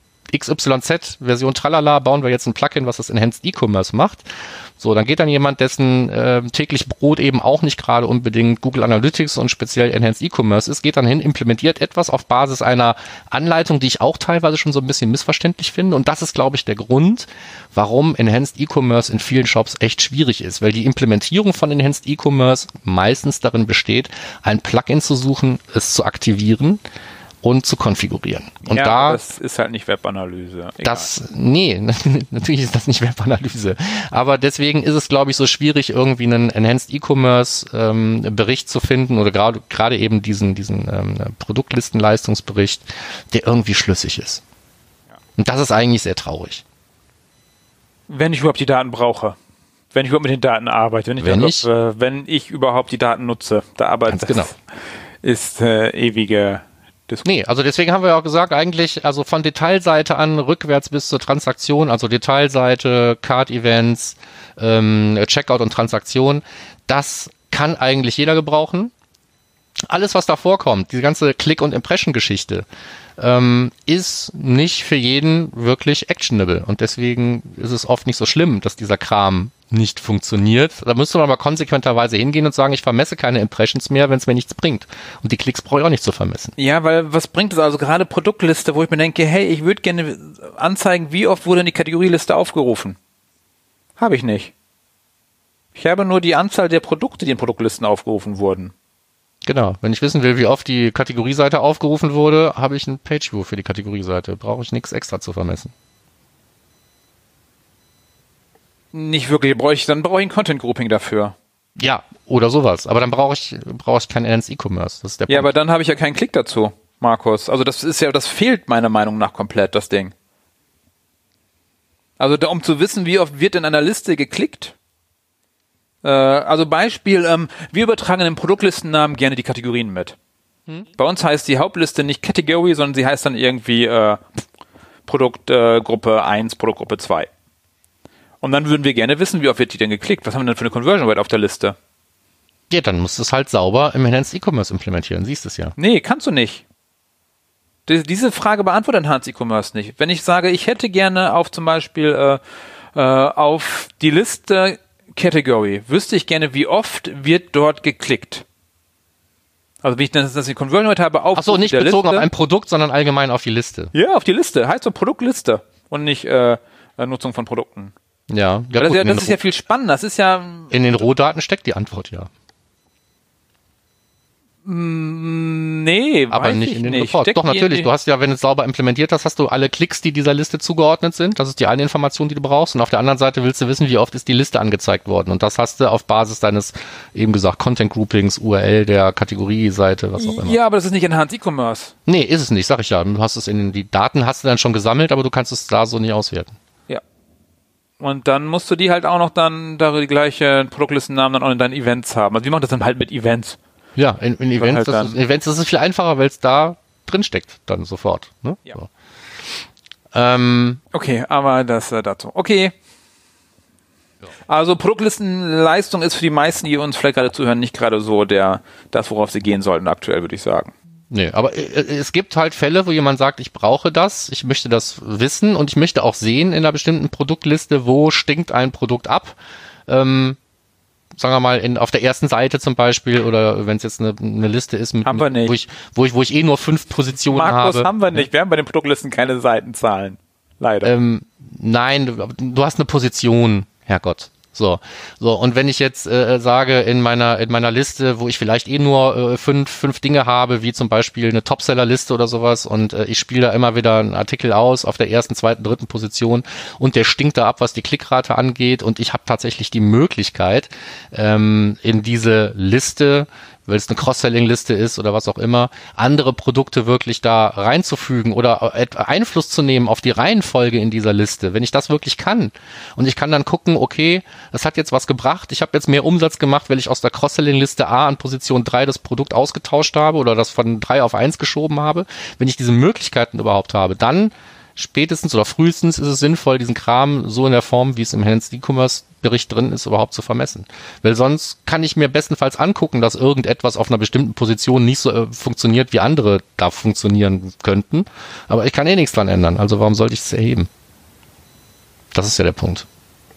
XYZ, Version Tralala, bauen wir jetzt ein Plugin, was das Enhanced E-Commerce macht. So, dann geht dann jemand, dessen täglich Brot eben auch nicht gerade unbedingt Google Analytics und speziell Enhanced E-Commerce ist, geht dann hin, implementiert etwas auf Basis einer Anleitung, die ich auch teilweise schon so ein bisschen missverständlich finde. Und das ist, glaube ich, der Grund, warum Enhanced E-Commerce in vielen Shops echt schwierig ist, weil die Implementierung von Enhanced E-Commerce meistens darin besteht, ein Plugin zu suchen, es zu aktivieren und zu konfigurieren. Und ja, das ist halt nicht Webanalyse. Nee, natürlich ist das nicht Webanalyse. Aber deswegen ist es, glaube ich, so schwierig, irgendwie einen Enhanced E-Commerce Bericht zu finden oder gerade eben diesen Produktlistenleistungsbericht, der irgendwie schlüssig ist. Ja. Und das ist eigentlich sehr traurig. Wenn ich überhaupt die Daten brauche. Wenn ich überhaupt mit den Daten arbeite. Wenn ich überhaupt die Daten nutze. Da arbeite genau. Ist ewige... Nee, also deswegen haben wir ja auch gesagt, eigentlich, also von Detailseite an rückwärts bis zur Transaktion, also Detailseite, Card-Events, Checkout und Transaktion, das kann eigentlich jeder gebrauchen. Alles, was da vorkommt, die ganze Click- und Impression-Geschichte, ist nicht für jeden wirklich actionable. Und deswegen ist es oft nicht so schlimm, dass dieser Kram nicht funktioniert. Da müsste man aber konsequenterweise hingehen und sagen, ich vermesse keine Impressions mehr, wenn es mir nichts bringt. Und die Klicks brauche ich auch nicht zu vermessen. Ja, weil was bringt es also gerade Produktliste, wo ich mir denke, hey, ich würde gerne anzeigen, wie oft wurde die Kategorieliste aufgerufen. Habe ich nicht. Ich habe nur die Anzahl der Produkte, die in Produktlisten aufgerufen wurden. Genau. Wenn ich wissen will, wie oft die Kategorieseite aufgerufen wurde, habe ich ein Pageview für die Kategorieseite. Brauche ich nichts extra zu vermessen. Nicht wirklich. Dann brauche ich ein Content Grouping dafür. Ja, oder sowas. Aber dann brauche ich kein Enhanced E-Commerce. Das ist der Punkt. Ja, aber dann habe ich ja keinen Klick dazu, Markus. Also das fehlt meiner Meinung nach komplett, das Ding. Also um zu wissen, wie oft wird in einer Liste geklickt. Also Beispiel, wir übertragen in den Produktlistennamen gerne die Kategorien mit. Bei uns heißt die Hauptliste nicht Category, sondern sie heißt dann irgendwie Produktgruppe 1, Produktgruppe 2. Und dann würden wir gerne wissen, wie oft wird die denn geklickt? Was haben wir denn für eine Conversion Rate auf der Liste? Ja, dann musst du es halt sauber im Enhanced E-Commerce implementieren, siehst du es ja. Nee, kannst du nicht. Diese Frage beantwortet Enhanced E-Commerce nicht. Wenn ich sage, ich hätte gerne auf zum Beispiel auf die Liste Category, wüsste ich gerne, wie oft wird dort geklickt. Also wenn ich dann die Conversion Rate habe auf Achso, nicht der bezogen Liste, auf ein Produkt, sondern allgemein auf die Liste. Ja, auf die Liste. Heißt so Produktliste und nicht Nutzung von Produkten. Ja, das ist ja viel spannender. Das ist ja in den Rohdaten steckt die Antwort, ja. Nee, aber weiß nicht ich in den nicht. Report. Steckt Doch, die natürlich. in Du hast ja, wenn du es sauber implementiert hast, hast du alle Klicks, die dieser Liste zugeordnet sind. Das ist die eine Information, die du brauchst. Und auf der anderen Seite willst du wissen, wie oft ist die Liste angezeigt worden. Und das hast du auf Basis deines, eben gesagt, Content Groupings, URL der Kategorieseite, was auch immer. Ja, aber das ist nicht Enhanced E-Commerce. Nee, ist es nicht, sag ich ja. Du hast es die Daten hast du dann schon gesammelt, aber du kannst es da so nicht auswerten. Ja. Und dann musst du die halt auch noch dann, da die gleiche Produktlistennamen dann auch in deinen Events haben. Also wie macht das dann halt mit Events? Ja, in Events, halt Events ist es viel einfacher, weil es da drin steckt, dann sofort. Ne? Ja. So. Okay, aber das dazu. Okay. Also Produktlistenleistung ist für die meisten, die uns vielleicht gerade zuhören, nicht gerade so das, worauf sie gehen sollten aktuell, würde ich sagen. Nee, aber es gibt halt Fälle, wo jemand sagt, ich brauche das, ich möchte das wissen und ich möchte auch sehen in einer bestimmten Produktliste, wo stinkt ein Produkt ab. Sagen wir mal, auf der ersten Seite zum Beispiel, oder wenn es jetzt eine Liste ist, haben wir nicht. Wo ich nur 5 Positionen Markus, habe. haben wir nicht. Wir haben bei den Produktlisten keine Seitenzahlen. Leider. Nein, du hast eine Position, Herrgott. So, und wenn ich jetzt sage, in meiner Liste, wo ich vielleicht nur fünf Dinge habe, wie zum Beispiel eine Topseller-Liste oder sowas, und ich spiele da immer wieder einen Artikel aus auf der ersten, zweiten, dritten Position und der stinkt da ab, was die Klickrate angeht, und ich habe tatsächlich die Möglichkeit, in diese Liste, weil es eine Cross-Selling-Liste ist oder was auch immer, andere Produkte wirklich da reinzufügen oder Einfluss zu nehmen auf die Reihenfolge in dieser Liste, wenn ich das wirklich kann. Und ich kann dann gucken, okay, das hat jetzt was gebracht, ich habe jetzt mehr Umsatz gemacht, weil ich aus der Cross-Selling-Liste A an Position 3 das Produkt ausgetauscht habe oder das von 3 auf 1 geschoben habe. Wenn ich diese Möglichkeiten überhaupt habe, dann spätestens oder frühestens ist es sinnvoll, diesen Kram so in der Form, wie es im Enhanced E-Commerce Bericht drin ist, überhaupt zu vermessen. Weil sonst kann ich mir bestenfalls angucken, dass irgendetwas auf einer bestimmten Position nicht so funktioniert, wie andere da funktionieren könnten. Aber ich kann nichts dran ändern. Also warum sollte ich es erheben? Das ist ja der Punkt.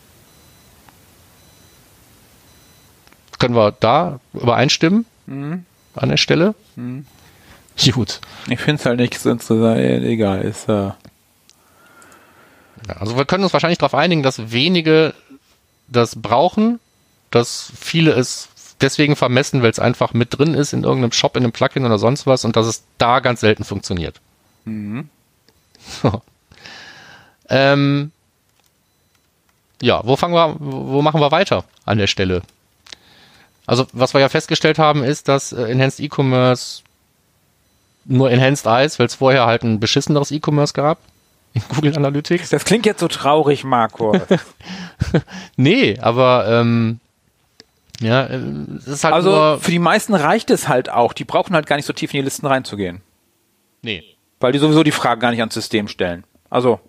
Können wir da übereinstimmen? An der Stelle? Gut. Ich finde es halt nicht so egal. Ist Ja, also wir können uns wahrscheinlich darauf einigen, dass wenige das brauchen, dass viele es deswegen vermessen, weil es einfach mit drin ist in irgendeinem Shop, in einem Plugin oder sonst was, und dass es da ganz selten funktioniert. So. Ja, wo machen wir weiter an der Stelle? Also was wir ja festgestellt haben, ist, dass Enhanced E-Commerce nur Enhanced heißt, weil es vorher halt ein beschisseneres E-Commerce gab in Google Analytics. Das klingt jetzt so traurig, Marco. Nee, aber es ist halt also nur... für die meisten reicht es halt auch. Die brauchen halt gar nicht so tief in die Listen reinzugehen. Nee. Weil die sowieso die Fragen gar nicht ans System stellen. Also...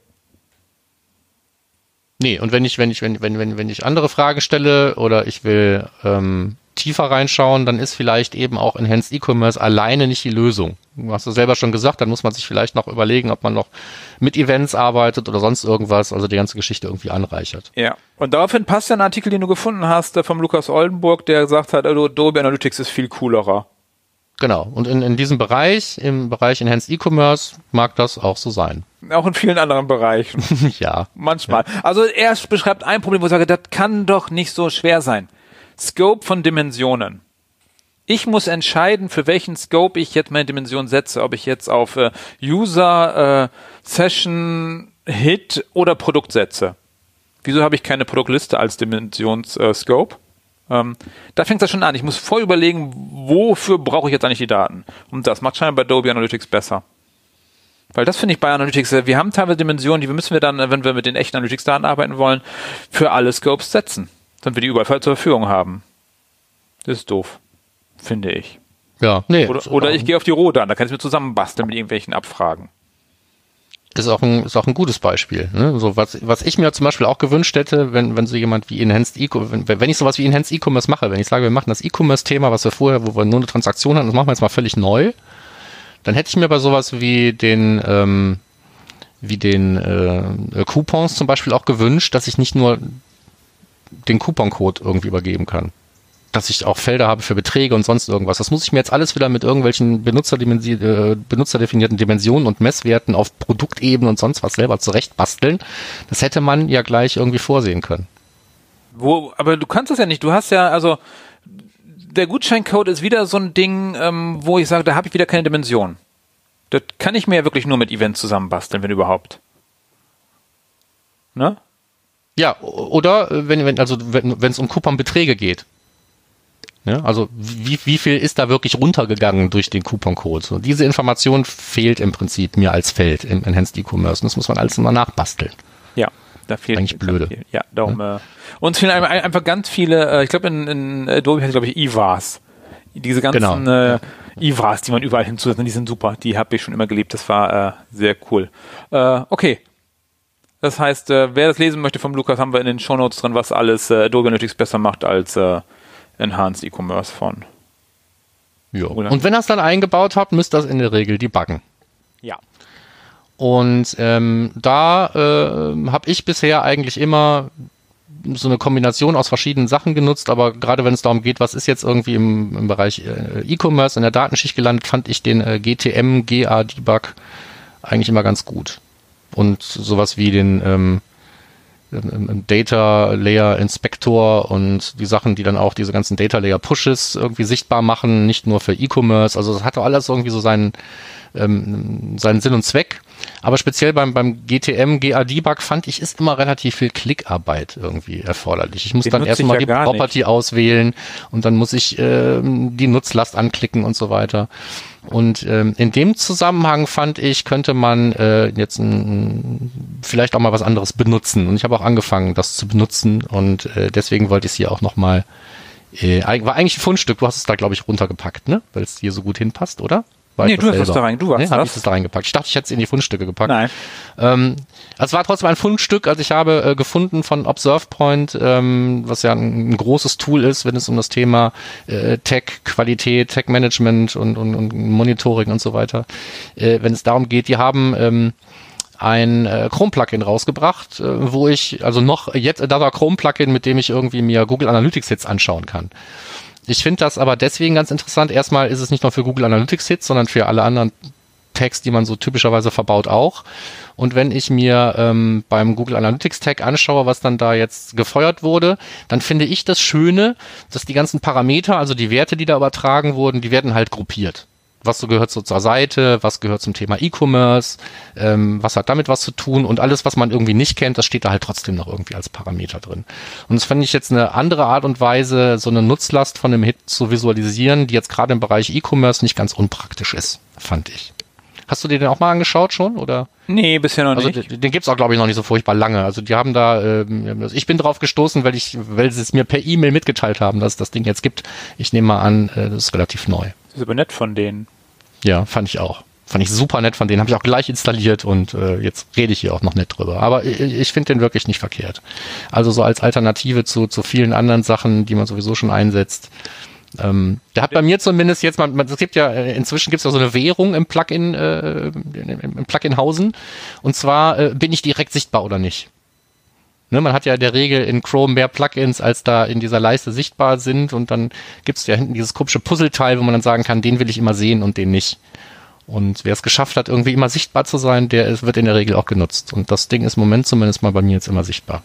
Nee, und wenn ich andere Fragen stelle oder ich will tiefer reinschauen, dann ist vielleicht eben auch Enhanced E-Commerce alleine nicht die Lösung. Du hast es selber schon gesagt, dann muss man sich vielleicht noch überlegen, ob man noch mit Events arbeitet oder sonst irgendwas, also die ganze Geschichte irgendwie anreichert. Ja, und daraufhin passt ja ein Artikel, den du gefunden hast, vom Lukas Oldenburg, der gesagt hat, Adobe Analytics ist viel coolerer. Genau, und in diesem Bereich, im Bereich Enhanced E-Commerce, mag das auch so sein. Auch in vielen anderen Bereichen. Ja. Manchmal. Ja. Also er beschreibt ein Problem, wo ich sage, das kann doch nicht so schwer sein. Scope von Dimensionen. Ich muss entscheiden, für welchen Scope ich jetzt meine Dimension setze. Ob ich jetzt auf User, Session, Hit oder Produkt setze. Wieso habe ich keine Produktliste als Dimensions-Scope? Da fängt das schon an. Ich muss vorüberlegen, wofür brauche ich jetzt eigentlich die Daten. Und das macht scheinbar bei Adobe Analytics besser. Weil das finde ich bei Analytics, wir haben teilweise Dimensionen, die müssen wir dann, wenn wir mit den echten Analytics-Daten arbeiten wollen, für alle Scopes setzen. Damit wir die überall zur Verfügung haben. Das ist doof. Finde ich. Ja, nee. Oder ich gehe auf die Rohdaten, da kann ich mir zusammenbasteln mit irgendwelchen Abfragen. Ist auch ein gutes Beispiel. Ne? So, was ich mir zum Beispiel auch gewünscht hätte, wenn so jemand wie Enhanced E-Commerce, wenn ich sowas wie Enhanced E-Commerce mache, wenn ich sage, wir machen das E-Commerce-Thema, was wir vorher, wo wir nur eine Transaktion hatten, das machen wir jetzt mal völlig neu, dann hätte ich mir bei sowas wie den Coupons zum Beispiel auch gewünscht, dass ich nicht nur den Couponcode irgendwie übergeben kann. Dass ich auch Felder habe für Beträge und sonst irgendwas. Das muss ich mir jetzt alles wieder mit irgendwelchen benutzerdefinierten Dimensionen und Messwerten auf Produktebene und sonst was selber zurechtbasteln. Das hätte man ja gleich irgendwie vorsehen können. Aber du kannst das ja nicht. Du hast ja, also der Gutscheincode ist wieder so ein Ding, wo ich sage, da habe ich wieder keine Dimension. Das kann ich mir ja wirklich nur mit Events zusammenbasteln, wenn überhaupt. Ne? Ja, oder wenn es um Couponbeträge geht. Ja, also wie viel ist da wirklich runtergegangen durch den Couponcode? So, diese Information fehlt im Prinzip mir als Feld im Enhanced E-Commerce. Das muss man alles immer nachbasteln. Ja, da fehlt eigentlich blöde. Viel. Ja, darum. Uns fehlen einfach ganz viele. Ich glaube in Adobe heißt glaube ich IVAs. Diese ganzen IVAs, die man überall hinzusetzt, die sind super. Die habe ich schon immer geliebt. Das war sehr cool. Okay. Das heißt, wer das lesen möchte vom Lukas, haben wir in den Shownotes drin, was alles Adobe Analytics besser macht als Enhanced E-Commerce von. Ja. Und wenn ihr es dann eingebaut habt, müsst ihr das in der Regel debuggen. Ja. Und da habe ich bisher eigentlich immer so eine Kombination aus verschiedenen Sachen genutzt, aber gerade wenn es darum geht, was ist jetzt irgendwie im Bereich E-Commerce in der Datenschicht gelandet, fand ich den GTM-GA-Debug eigentlich immer ganz gut. Und sowas wie den Data Layer Inspector und die Sachen, die dann auch diese ganzen Data Layer Pushes irgendwie sichtbar machen, nicht nur für E-Commerce. Also das hat doch alles irgendwie so seinen Sinn und Zweck. Aber speziell beim GTM, GA-Debug fand ich, ist immer relativ viel Klickarbeit irgendwie erforderlich. Ich muss dann erstmal die Property auswählen und dann muss ich die Nutzlast anklicken und so weiter. Und in dem Zusammenhang fand ich, könnte man jetzt vielleicht auch mal was anderes benutzen. Und ich habe auch angefangen, das zu benutzen. Und deswegen wollte ich es hier auch nochmal, war eigentlich ein Fundstück. Du hast es da, glaube ich, runtergepackt, ne? Weil es hier so gut hinpasst, oder? Nee, du hast es da rein. Du hast habe ich das da reingepackt. Ich dachte, ich hätte es in die Fundstücke gepackt. Nein. Es war trotzdem ein Fundstück. Also ich habe gefunden von ObservePoint, was ja ein großes Tool ist, wenn es um das Thema Tech-Qualität, Tech-Management und Monitoring und so weiter, wenn es darum geht, die haben ein Chrome-Plugin rausgebracht, wo ich, also noch jetzt da Chrome-Plugin, mit dem ich irgendwie mir Google Analytics Hits anschauen kann. Ich finde das aber deswegen ganz interessant. Erstmal ist es nicht nur für Google Analytics Hits, sondern für alle anderen Tags, die man so typischerweise verbaut auch. Und wenn ich mir beim Google Analytics Tag anschaue, was dann da jetzt gefeuert wurde, dann finde ich das Schöne, dass die ganzen Parameter, also die Werte, die da übertragen wurden, die werden halt gruppiert. Was so gehört so zur Seite, was gehört zum Thema E-Commerce, was hat damit was zu tun und alles, was man irgendwie nicht kennt, das steht da halt trotzdem noch irgendwie als Parameter drin. Und das fand ich jetzt eine andere Art und Weise, so eine Nutzlast von einem Hit zu visualisieren, die jetzt gerade im Bereich E-Commerce nicht ganz unpraktisch ist, fand ich. Hast du dir den auch mal angeschaut schon, oder? Nee, bisher noch nicht. Also den gibt's auch, glaube ich, noch nicht so furchtbar lange. Also die haben da, ich bin drauf gestoßen, weil sie es mir per E-Mail mitgeteilt haben, dass es das Ding jetzt gibt. Ich nehme mal an, das ist relativ neu. Das ist aber nett von denen. Ja, fand ich auch. Fand ich super nett von denen. Habe ich auch gleich installiert und jetzt rede ich hier auch noch nett drüber. Aber ich finde den wirklich nicht verkehrt. Also so als Alternative zu vielen anderen Sachen, die man sowieso schon einsetzt. Der hat bei mir zumindest jetzt, es gibt ja, inzwischen gibt es ja so eine Währung im Plugin, im Plugin-Hausen. Und zwar bin ich direkt sichtbar oder nicht. Ne, man hat ja in der Regel in Chrome mehr Plugins, als da in dieser Leiste sichtbar sind. Und dann gibt es ja hinten dieses komische Puzzleteil, wo man dann sagen kann, den will ich immer sehen und den nicht. Und wer es geschafft hat, irgendwie immer sichtbar zu sein, der wird in der Regel auch genutzt. Und das Ding ist im Moment zumindest mal bei mir jetzt immer sichtbar.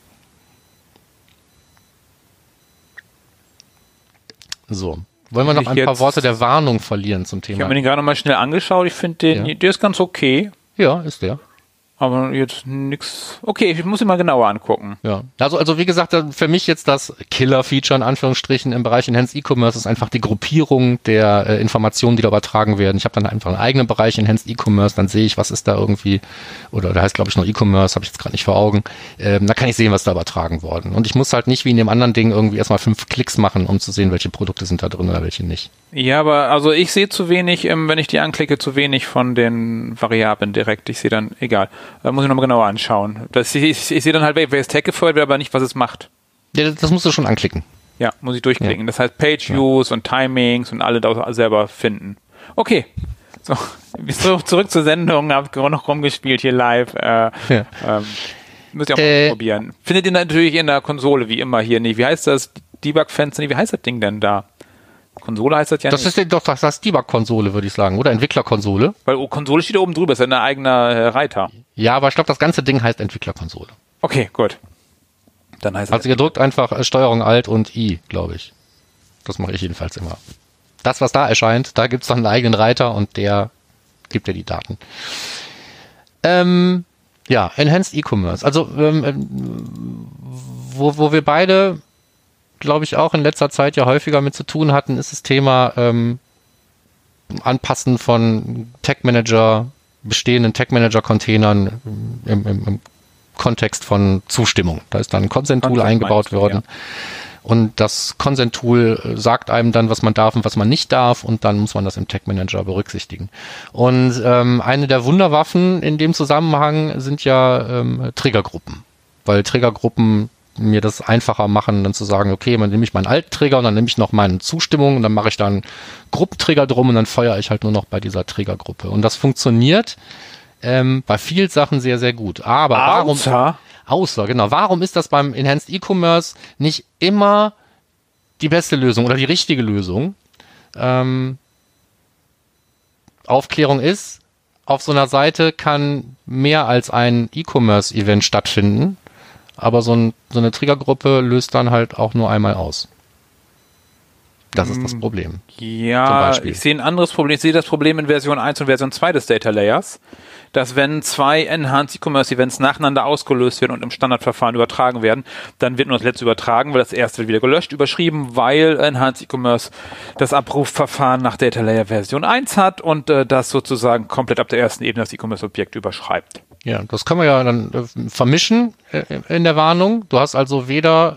So, wollen wir noch ein paar Worte der Warnung verlieren zum Thema? Ich habe mir den gerade noch mal schnell angeschaut. Ich finde den, der ist ganz okay. Ja, ist der. Aber jetzt nix. Okay, ich muss ihn mal genauer angucken. Ja, also wie gesagt, für mich jetzt das Killer-Feature in Anführungsstrichen im Bereich Enhanced E-Commerce ist einfach die Gruppierung der Informationen, die da übertragen werden. Ich habe dann einfach einen eigenen Bereich Enhanced E-Commerce, dann sehe ich, was ist da irgendwie, oder da heißt glaube ich noch E-Commerce, habe ich jetzt gerade nicht vor Augen. Da kann ich sehen, was da übertragen worden. Und ich muss halt nicht wie in dem anderen Ding irgendwie erstmal 5 Klicks machen, um zu sehen, welche Produkte sind da drin oder welche nicht. Ja, aber also ich sehe zu wenig, wenn ich die anklicke, zu wenig von den Variablen direkt. Ich sehe dann, egal. Muss ich nochmal genauer anschauen. Ich sehe dann halt, welches Tag gefeuert wird, aber nicht, was es macht. Ja, das musst du schon anklicken. Ja, muss ich durchklicken. Ja. Das heißt Page-Views und Timings und alle da selber finden. Okay. So, zurück zur Sendung. Hab noch rumgespielt hier live. Müsst ihr auch mal probieren. Findet ihr natürlich in der Konsole, wie immer hier nicht. Wie heißt das? Debug-Fenster? Wie heißt das Ding denn da? Konsole heißt das ja nicht. Das ist doch das Debug-Konsole, würde ich sagen, oder Entwicklerkonsole. Weil Konsole steht da oben drüber, ist ja ein eigener Reiter. Ja, aber ich glaube, das ganze Ding heißt Entwicklerkonsole. Okay, gut. Dann heißt also ihr drückt einfach Steuerung Alt und I, glaube ich. Das mache ich jedenfalls immer. Das, was da erscheint, da gibt's dann einen eigenen Reiter und der gibt dir die Daten. Ja, Enhanced E-Commerce. Also, wo wir beide, glaube ich, auch in letzter Zeit ja häufiger mit zu tun hatten, ist das Thema Anpassen von bestehenden Tag-Manager-Containern im Kontext von Zustimmung. Da ist dann ein Consent-Tool eingebaut worden. Ja. Und das Consent-Tool sagt einem dann, was man darf und was man nicht darf, und dann muss man das im Tag-Manager berücksichtigen. Und eine der Wunderwaffen in dem Zusammenhang sind ja Triggergruppen, weil Triggergruppen mir das einfacher machen, dann zu sagen, okay, dann nehme ich meinen alten Trigger und dann nehme ich noch meine Zustimmung und dann mache ich dann Gruppentrigger drum und dann feuere ich halt nur noch bei dieser Triggergruppe. Und das funktioniert bei vielen Sachen sehr, sehr gut. Aber warum ist das beim Enhanced E-Commerce nicht immer die beste Lösung oder die richtige Lösung? Aufklärung ist, auf so einer Seite kann mehr als ein E-Commerce-Event stattfinden, aber so eine Triggergruppe löst dann halt auch nur einmal aus. Das ist das Problem. Ja, ich sehe ein anderes Problem. Ich sehe das Problem in Version 1 und Version 2 des Data Layers, dass wenn zwei Enhanced E-Commerce Events nacheinander ausgelöst werden und im Standardverfahren übertragen werden, dann wird nur das letzte übertragen, weil das erste wird wieder gelöscht, überschrieben, weil Enhanced E-Commerce das Abrufverfahren nach Data Layer Version 1 hat und das sozusagen komplett ab der ersten Ebene das E-Commerce-Objekt überschreibt. Ja, das können wir ja dann vermischen in der Warnung. Du hast also weder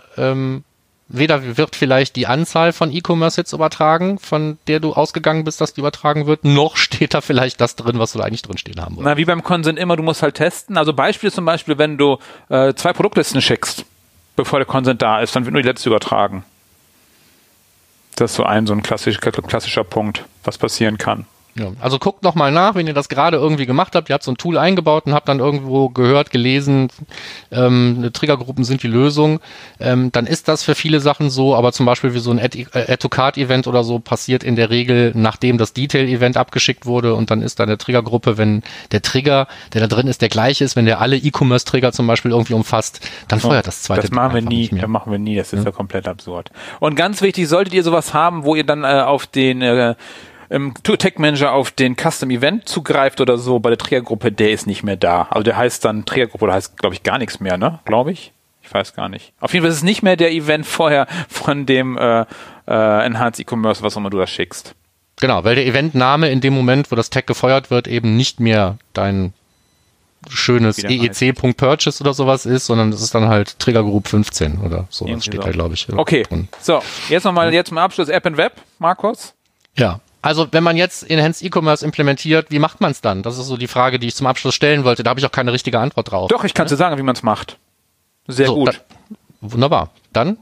wird vielleicht die Anzahl von E-Commerce-Hits übertragen, von der du ausgegangen bist, dass die übertragen wird, noch steht da vielleicht das drin, was du da eigentlich drinstehen haben wolltest. Na, wie beim Consent immer, du musst halt testen. Also Beispiel ist zum Beispiel, wenn du 2 Produktlisten schickst, bevor der Consent da ist, dann wird nur die letzte übertragen. Das ist so ein klassischer Punkt, was passieren kann. Ja, also guckt nochmal nach, wenn ihr das gerade irgendwie gemacht habt. Ihr habt so ein Tool eingebaut und habt dann irgendwo gehört, gelesen, Triggergruppen sind die Lösung. Dann ist das für viele Sachen so, aber zum Beispiel wie so ein Add-to-Cart-Event oder so passiert in der Regel, nachdem das Detail-Event abgeschickt wurde, und dann ist da eine Triggergruppe, wenn der Trigger, der da drin ist, der gleiche ist, wenn der alle E-Commerce-Trigger zum Beispiel irgendwie umfasst, dann feuert das zweite. Das machen wir nie, das ist ja komplett absurd. Und ganz wichtig, solltet ihr sowas haben, wo ihr dann auf den im Tag Manager auf den Custom Event zugreift oder so, bei der Triggergruppe, der ist nicht mehr da. Also der heißt dann Triggergruppe, oder heißt, glaube ich, gar nichts mehr, ne? Glaube ich. Ich weiß gar nicht. Auf jeden Fall ist es nicht mehr der Event vorher von dem Enhanced E-Commerce, was auch immer du da schickst. Genau, weil der Eventname in dem Moment, wo das Tag gefeuert wird, eben nicht mehr dein schönes EEC.purchase oder sowas ist, sondern das ist dann halt Trigger Group 15 oder sowas irgendwie steht da, glaube ich. Okay, drin. So, jetzt nochmal zum Abschluss App and Web, Markus. Ja. Also wenn man jetzt Enhanced E-Commerce implementiert, wie macht man es dann? Das ist so die Frage, die ich zum Abschluss stellen wollte. Da habe ich auch keine richtige Antwort drauf. Doch, ich kann dir sagen, wie man es macht. Sehr gut. Wunderbar. Dann?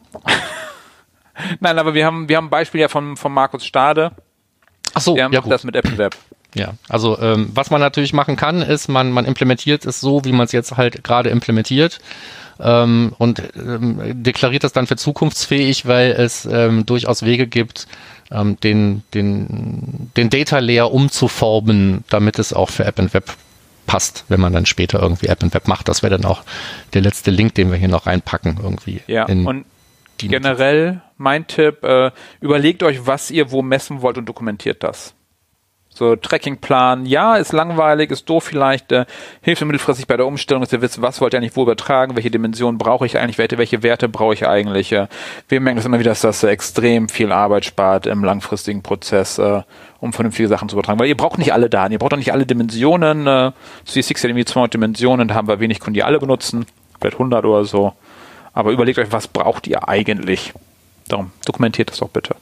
Nein, aber wir haben ein Beispiel ja von Markus Stade. Ach so, der macht das mit App and Web. Ja, also was man natürlich machen kann, ist, man implementiert es so, wie man es jetzt halt gerade implementiert. Und deklariert das dann für zukunftsfähig, weil es durchaus Wege gibt, den Data Layer umzuformen, damit es auch für App and Web passt, wenn man dann später irgendwie App and Web macht. Das wäre dann auch der letzte Link, den wir hier noch reinpacken irgendwie. Ja, und generell mein Tipp, überlegt euch, was ihr wo messen wollt und dokumentiert das. So, Trackingplan, ja, ist langweilig, ist doof vielleicht, hilft mir mittelfristig bei der Umstellung, dass ihr wisst, was wollt ihr eigentlich wo übertragen, welche Dimensionen brauche ich eigentlich, welche Werte brauche ich eigentlich. Wir merken das immer wieder, dass das extrem viel Arbeit spart im langfristigen Prozess, um vernünftige Sachen zu übertragen. Weil ihr braucht nicht alle Daten, ihr braucht auch nicht alle Dimensionen. C6 hat irgendwie 200 Dimensionen, da haben wir wenig Kunden, die alle benutzen, vielleicht 100 oder so. Aber überlegt euch, was braucht ihr eigentlich? Darum, dokumentiert das doch bitte.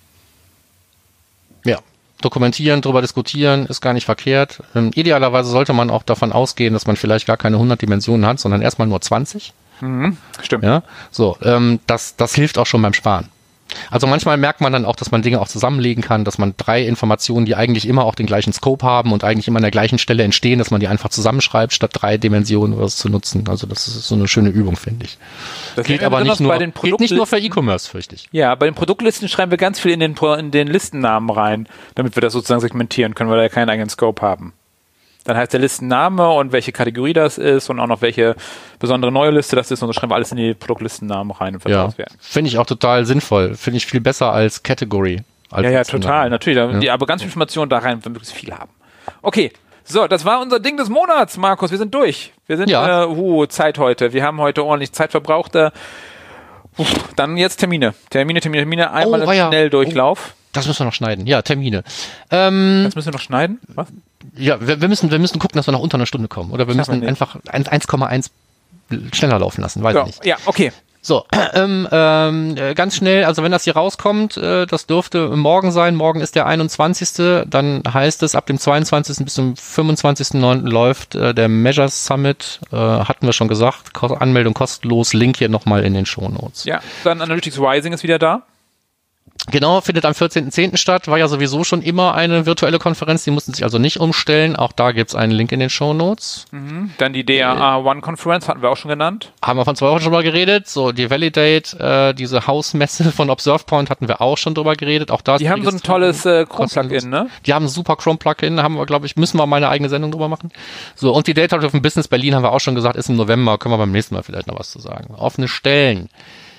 Ja. Dokumentieren, drüber diskutieren, ist gar nicht verkehrt. Idealerweise sollte man auch davon ausgehen, dass man vielleicht gar keine 100 Dimensionen hat, sondern erstmal nur 20. Stimmt. Ja, so, das hilft auch schon beim Sparen. Also manchmal merkt man dann auch, dass man Dinge auch zusammenlegen kann, dass man 3 Informationen, die eigentlich immer auch den gleichen Scope haben und eigentlich immer an der gleichen Stelle entstehen, dass man die einfach zusammenschreibt, statt 3 Dimensionen oder was zu nutzen. Also das ist so eine schöne Übung, finde ich. Das gilt aber nicht nur für E-Commerce, fürchte ich. Ja, bei den Produktlisten schreiben wir ganz viel in den Listennamen rein, damit wir das sozusagen segmentieren können, weil wir ja keinen eigenen Scope haben. Dann heißt der Listenname und welche Kategorie das ist und auch noch welche besondere neue Liste das ist und das schreiben wir alles in die Produktlistennamen rein und werden. Finde ich auch total sinnvoll. Finde ich viel besser als Category. Ja, total, natürlich. Ja. Aber ganz viel Informationen da rein, wenn wir möglichst viel haben. Okay, so, das war unser Ding des Monats, Markus. Wir sind durch. Wir sind Zeit heute. Wir haben heute ordentlich Zeit verbraucht. Dann jetzt Termine. Einmal im Schnelldurchlauf. Das müssen wir noch schneiden. Ja, Termine. Das müssen wir noch schneiden? Was? Ja, wir müssen gucken, dass wir nach unter einer Stunde kommen. Oder wir müssen einfach 1,1 schneller laufen lassen. Weiß ich nicht. Ja, okay. So, ganz schnell, also wenn das hier rauskommt, das dürfte morgen sein, morgen ist der 21. Dann heißt es, ab dem 22. bis zum 25.09. läuft der Measure Summit, hatten wir schon gesagt, Anmeldung kostenlos, Link hier nochmal in den Shownotes. Ja, dann Analytics Rising ist wieder da. Genau, findet am 14.10. statt, war ja sowieso schon immer eine virtuelle Konferenz, die mussten sich also nicht umstellen, auch da gibt's einen Link in den Shownotes. Dann die DAA One Konferenz, hatten wir auch schon genannt. Haben wir von 2 Wochen schon mal geredet, so die Validate, diese Hausmesse von ObservePoint hatten wir auch schon drüber geredet, auch da. Die haben so ein tolles Chrome-Plugin, ne? Die haben ein super Chrome-Plugin, haben wir, glaube ich, müssen wir mal eine eigene Sendung drüber machen. So, und die Data-Driven Business Berlin haben wir auch schon gesagt, ist im November, können wir beim nächsten Mal vielleicht noch was zu sagen. Offene Stellen.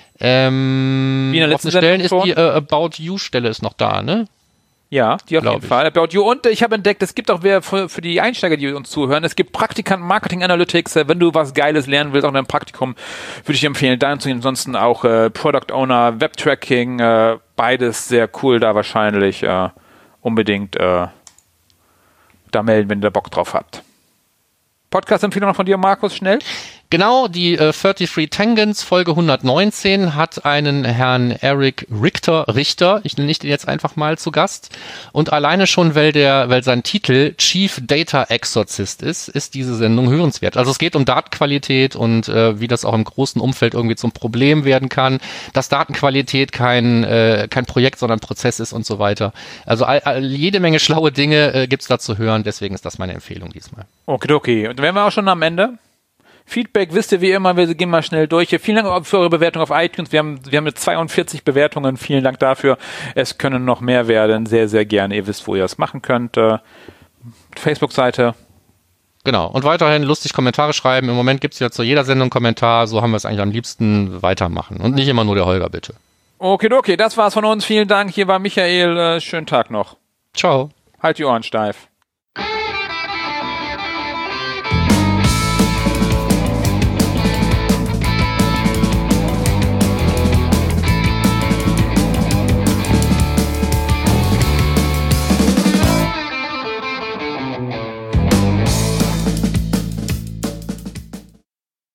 Offene Stellen ist die About You-Stelle ist noch da, ne? Ja, die auf jeden Fall. About You. Und ich habe entdeckt, es gibt auch für die Einsteiger, die uns zuhören, es gibt Praktikanten Marketing Analytics. Wenn du was Geiles lernen willst, auch in einem Praktikum, würde ich dir empfehlen, da zu gehen. Ansonsten auch Product Owner, Web-Tracking, beides sehr cool da wahrscheinlich. Unbedingt da melden, wenn ihr da Bock drauf habt. Podcast-Empfehlung noch von dir, Markus, schnell? Genau, die 33 Tangents Folge 119 hat einen Herrn Eric Richter, ich nenne ihn jetzt einfach mal zu Gast. Und alleine schon, weil sein Titel Chief Data Exorcist ist diese Sendung hörenswert. Also es geht um Datenqualität und wie das auch im großen Umfeld irgendwie zum Problem werden kann, dass Datenqualität kein Projekt, sondern Prozess ist und so weiter. Also jede Menge schlaue Dinge gibt's da zu hören, deswegen ist das meine Empfehlung diesmal. Okay. Und dann wären wir auch schon am Ende. Feedback wisst ihr wie immer, wir gehen mal schnell durch. Vielen Dank für eure Bewertung auf iTunes. Wir haben jetzt 42 Bewertungen. Vielen Dank dafür. Es können noch mehr werden. Sehr, sehr gerne. Ihr wisst, wo ihr es machen könnt. Facebook-Seite. Genau. Und weiterhin lustig Kommentare schreiben. Im Moment gibt's ja zu jeder Sendung einen Kommentar. So haben wir es eigentlich am liebsten weitermachen. Und nicht immer nur der Holger, bitte. Okay. Das war's von uns. Vielen Dank. Hier war Michael. Schönen Tag noch. Ciao. Halt die Ohren steif.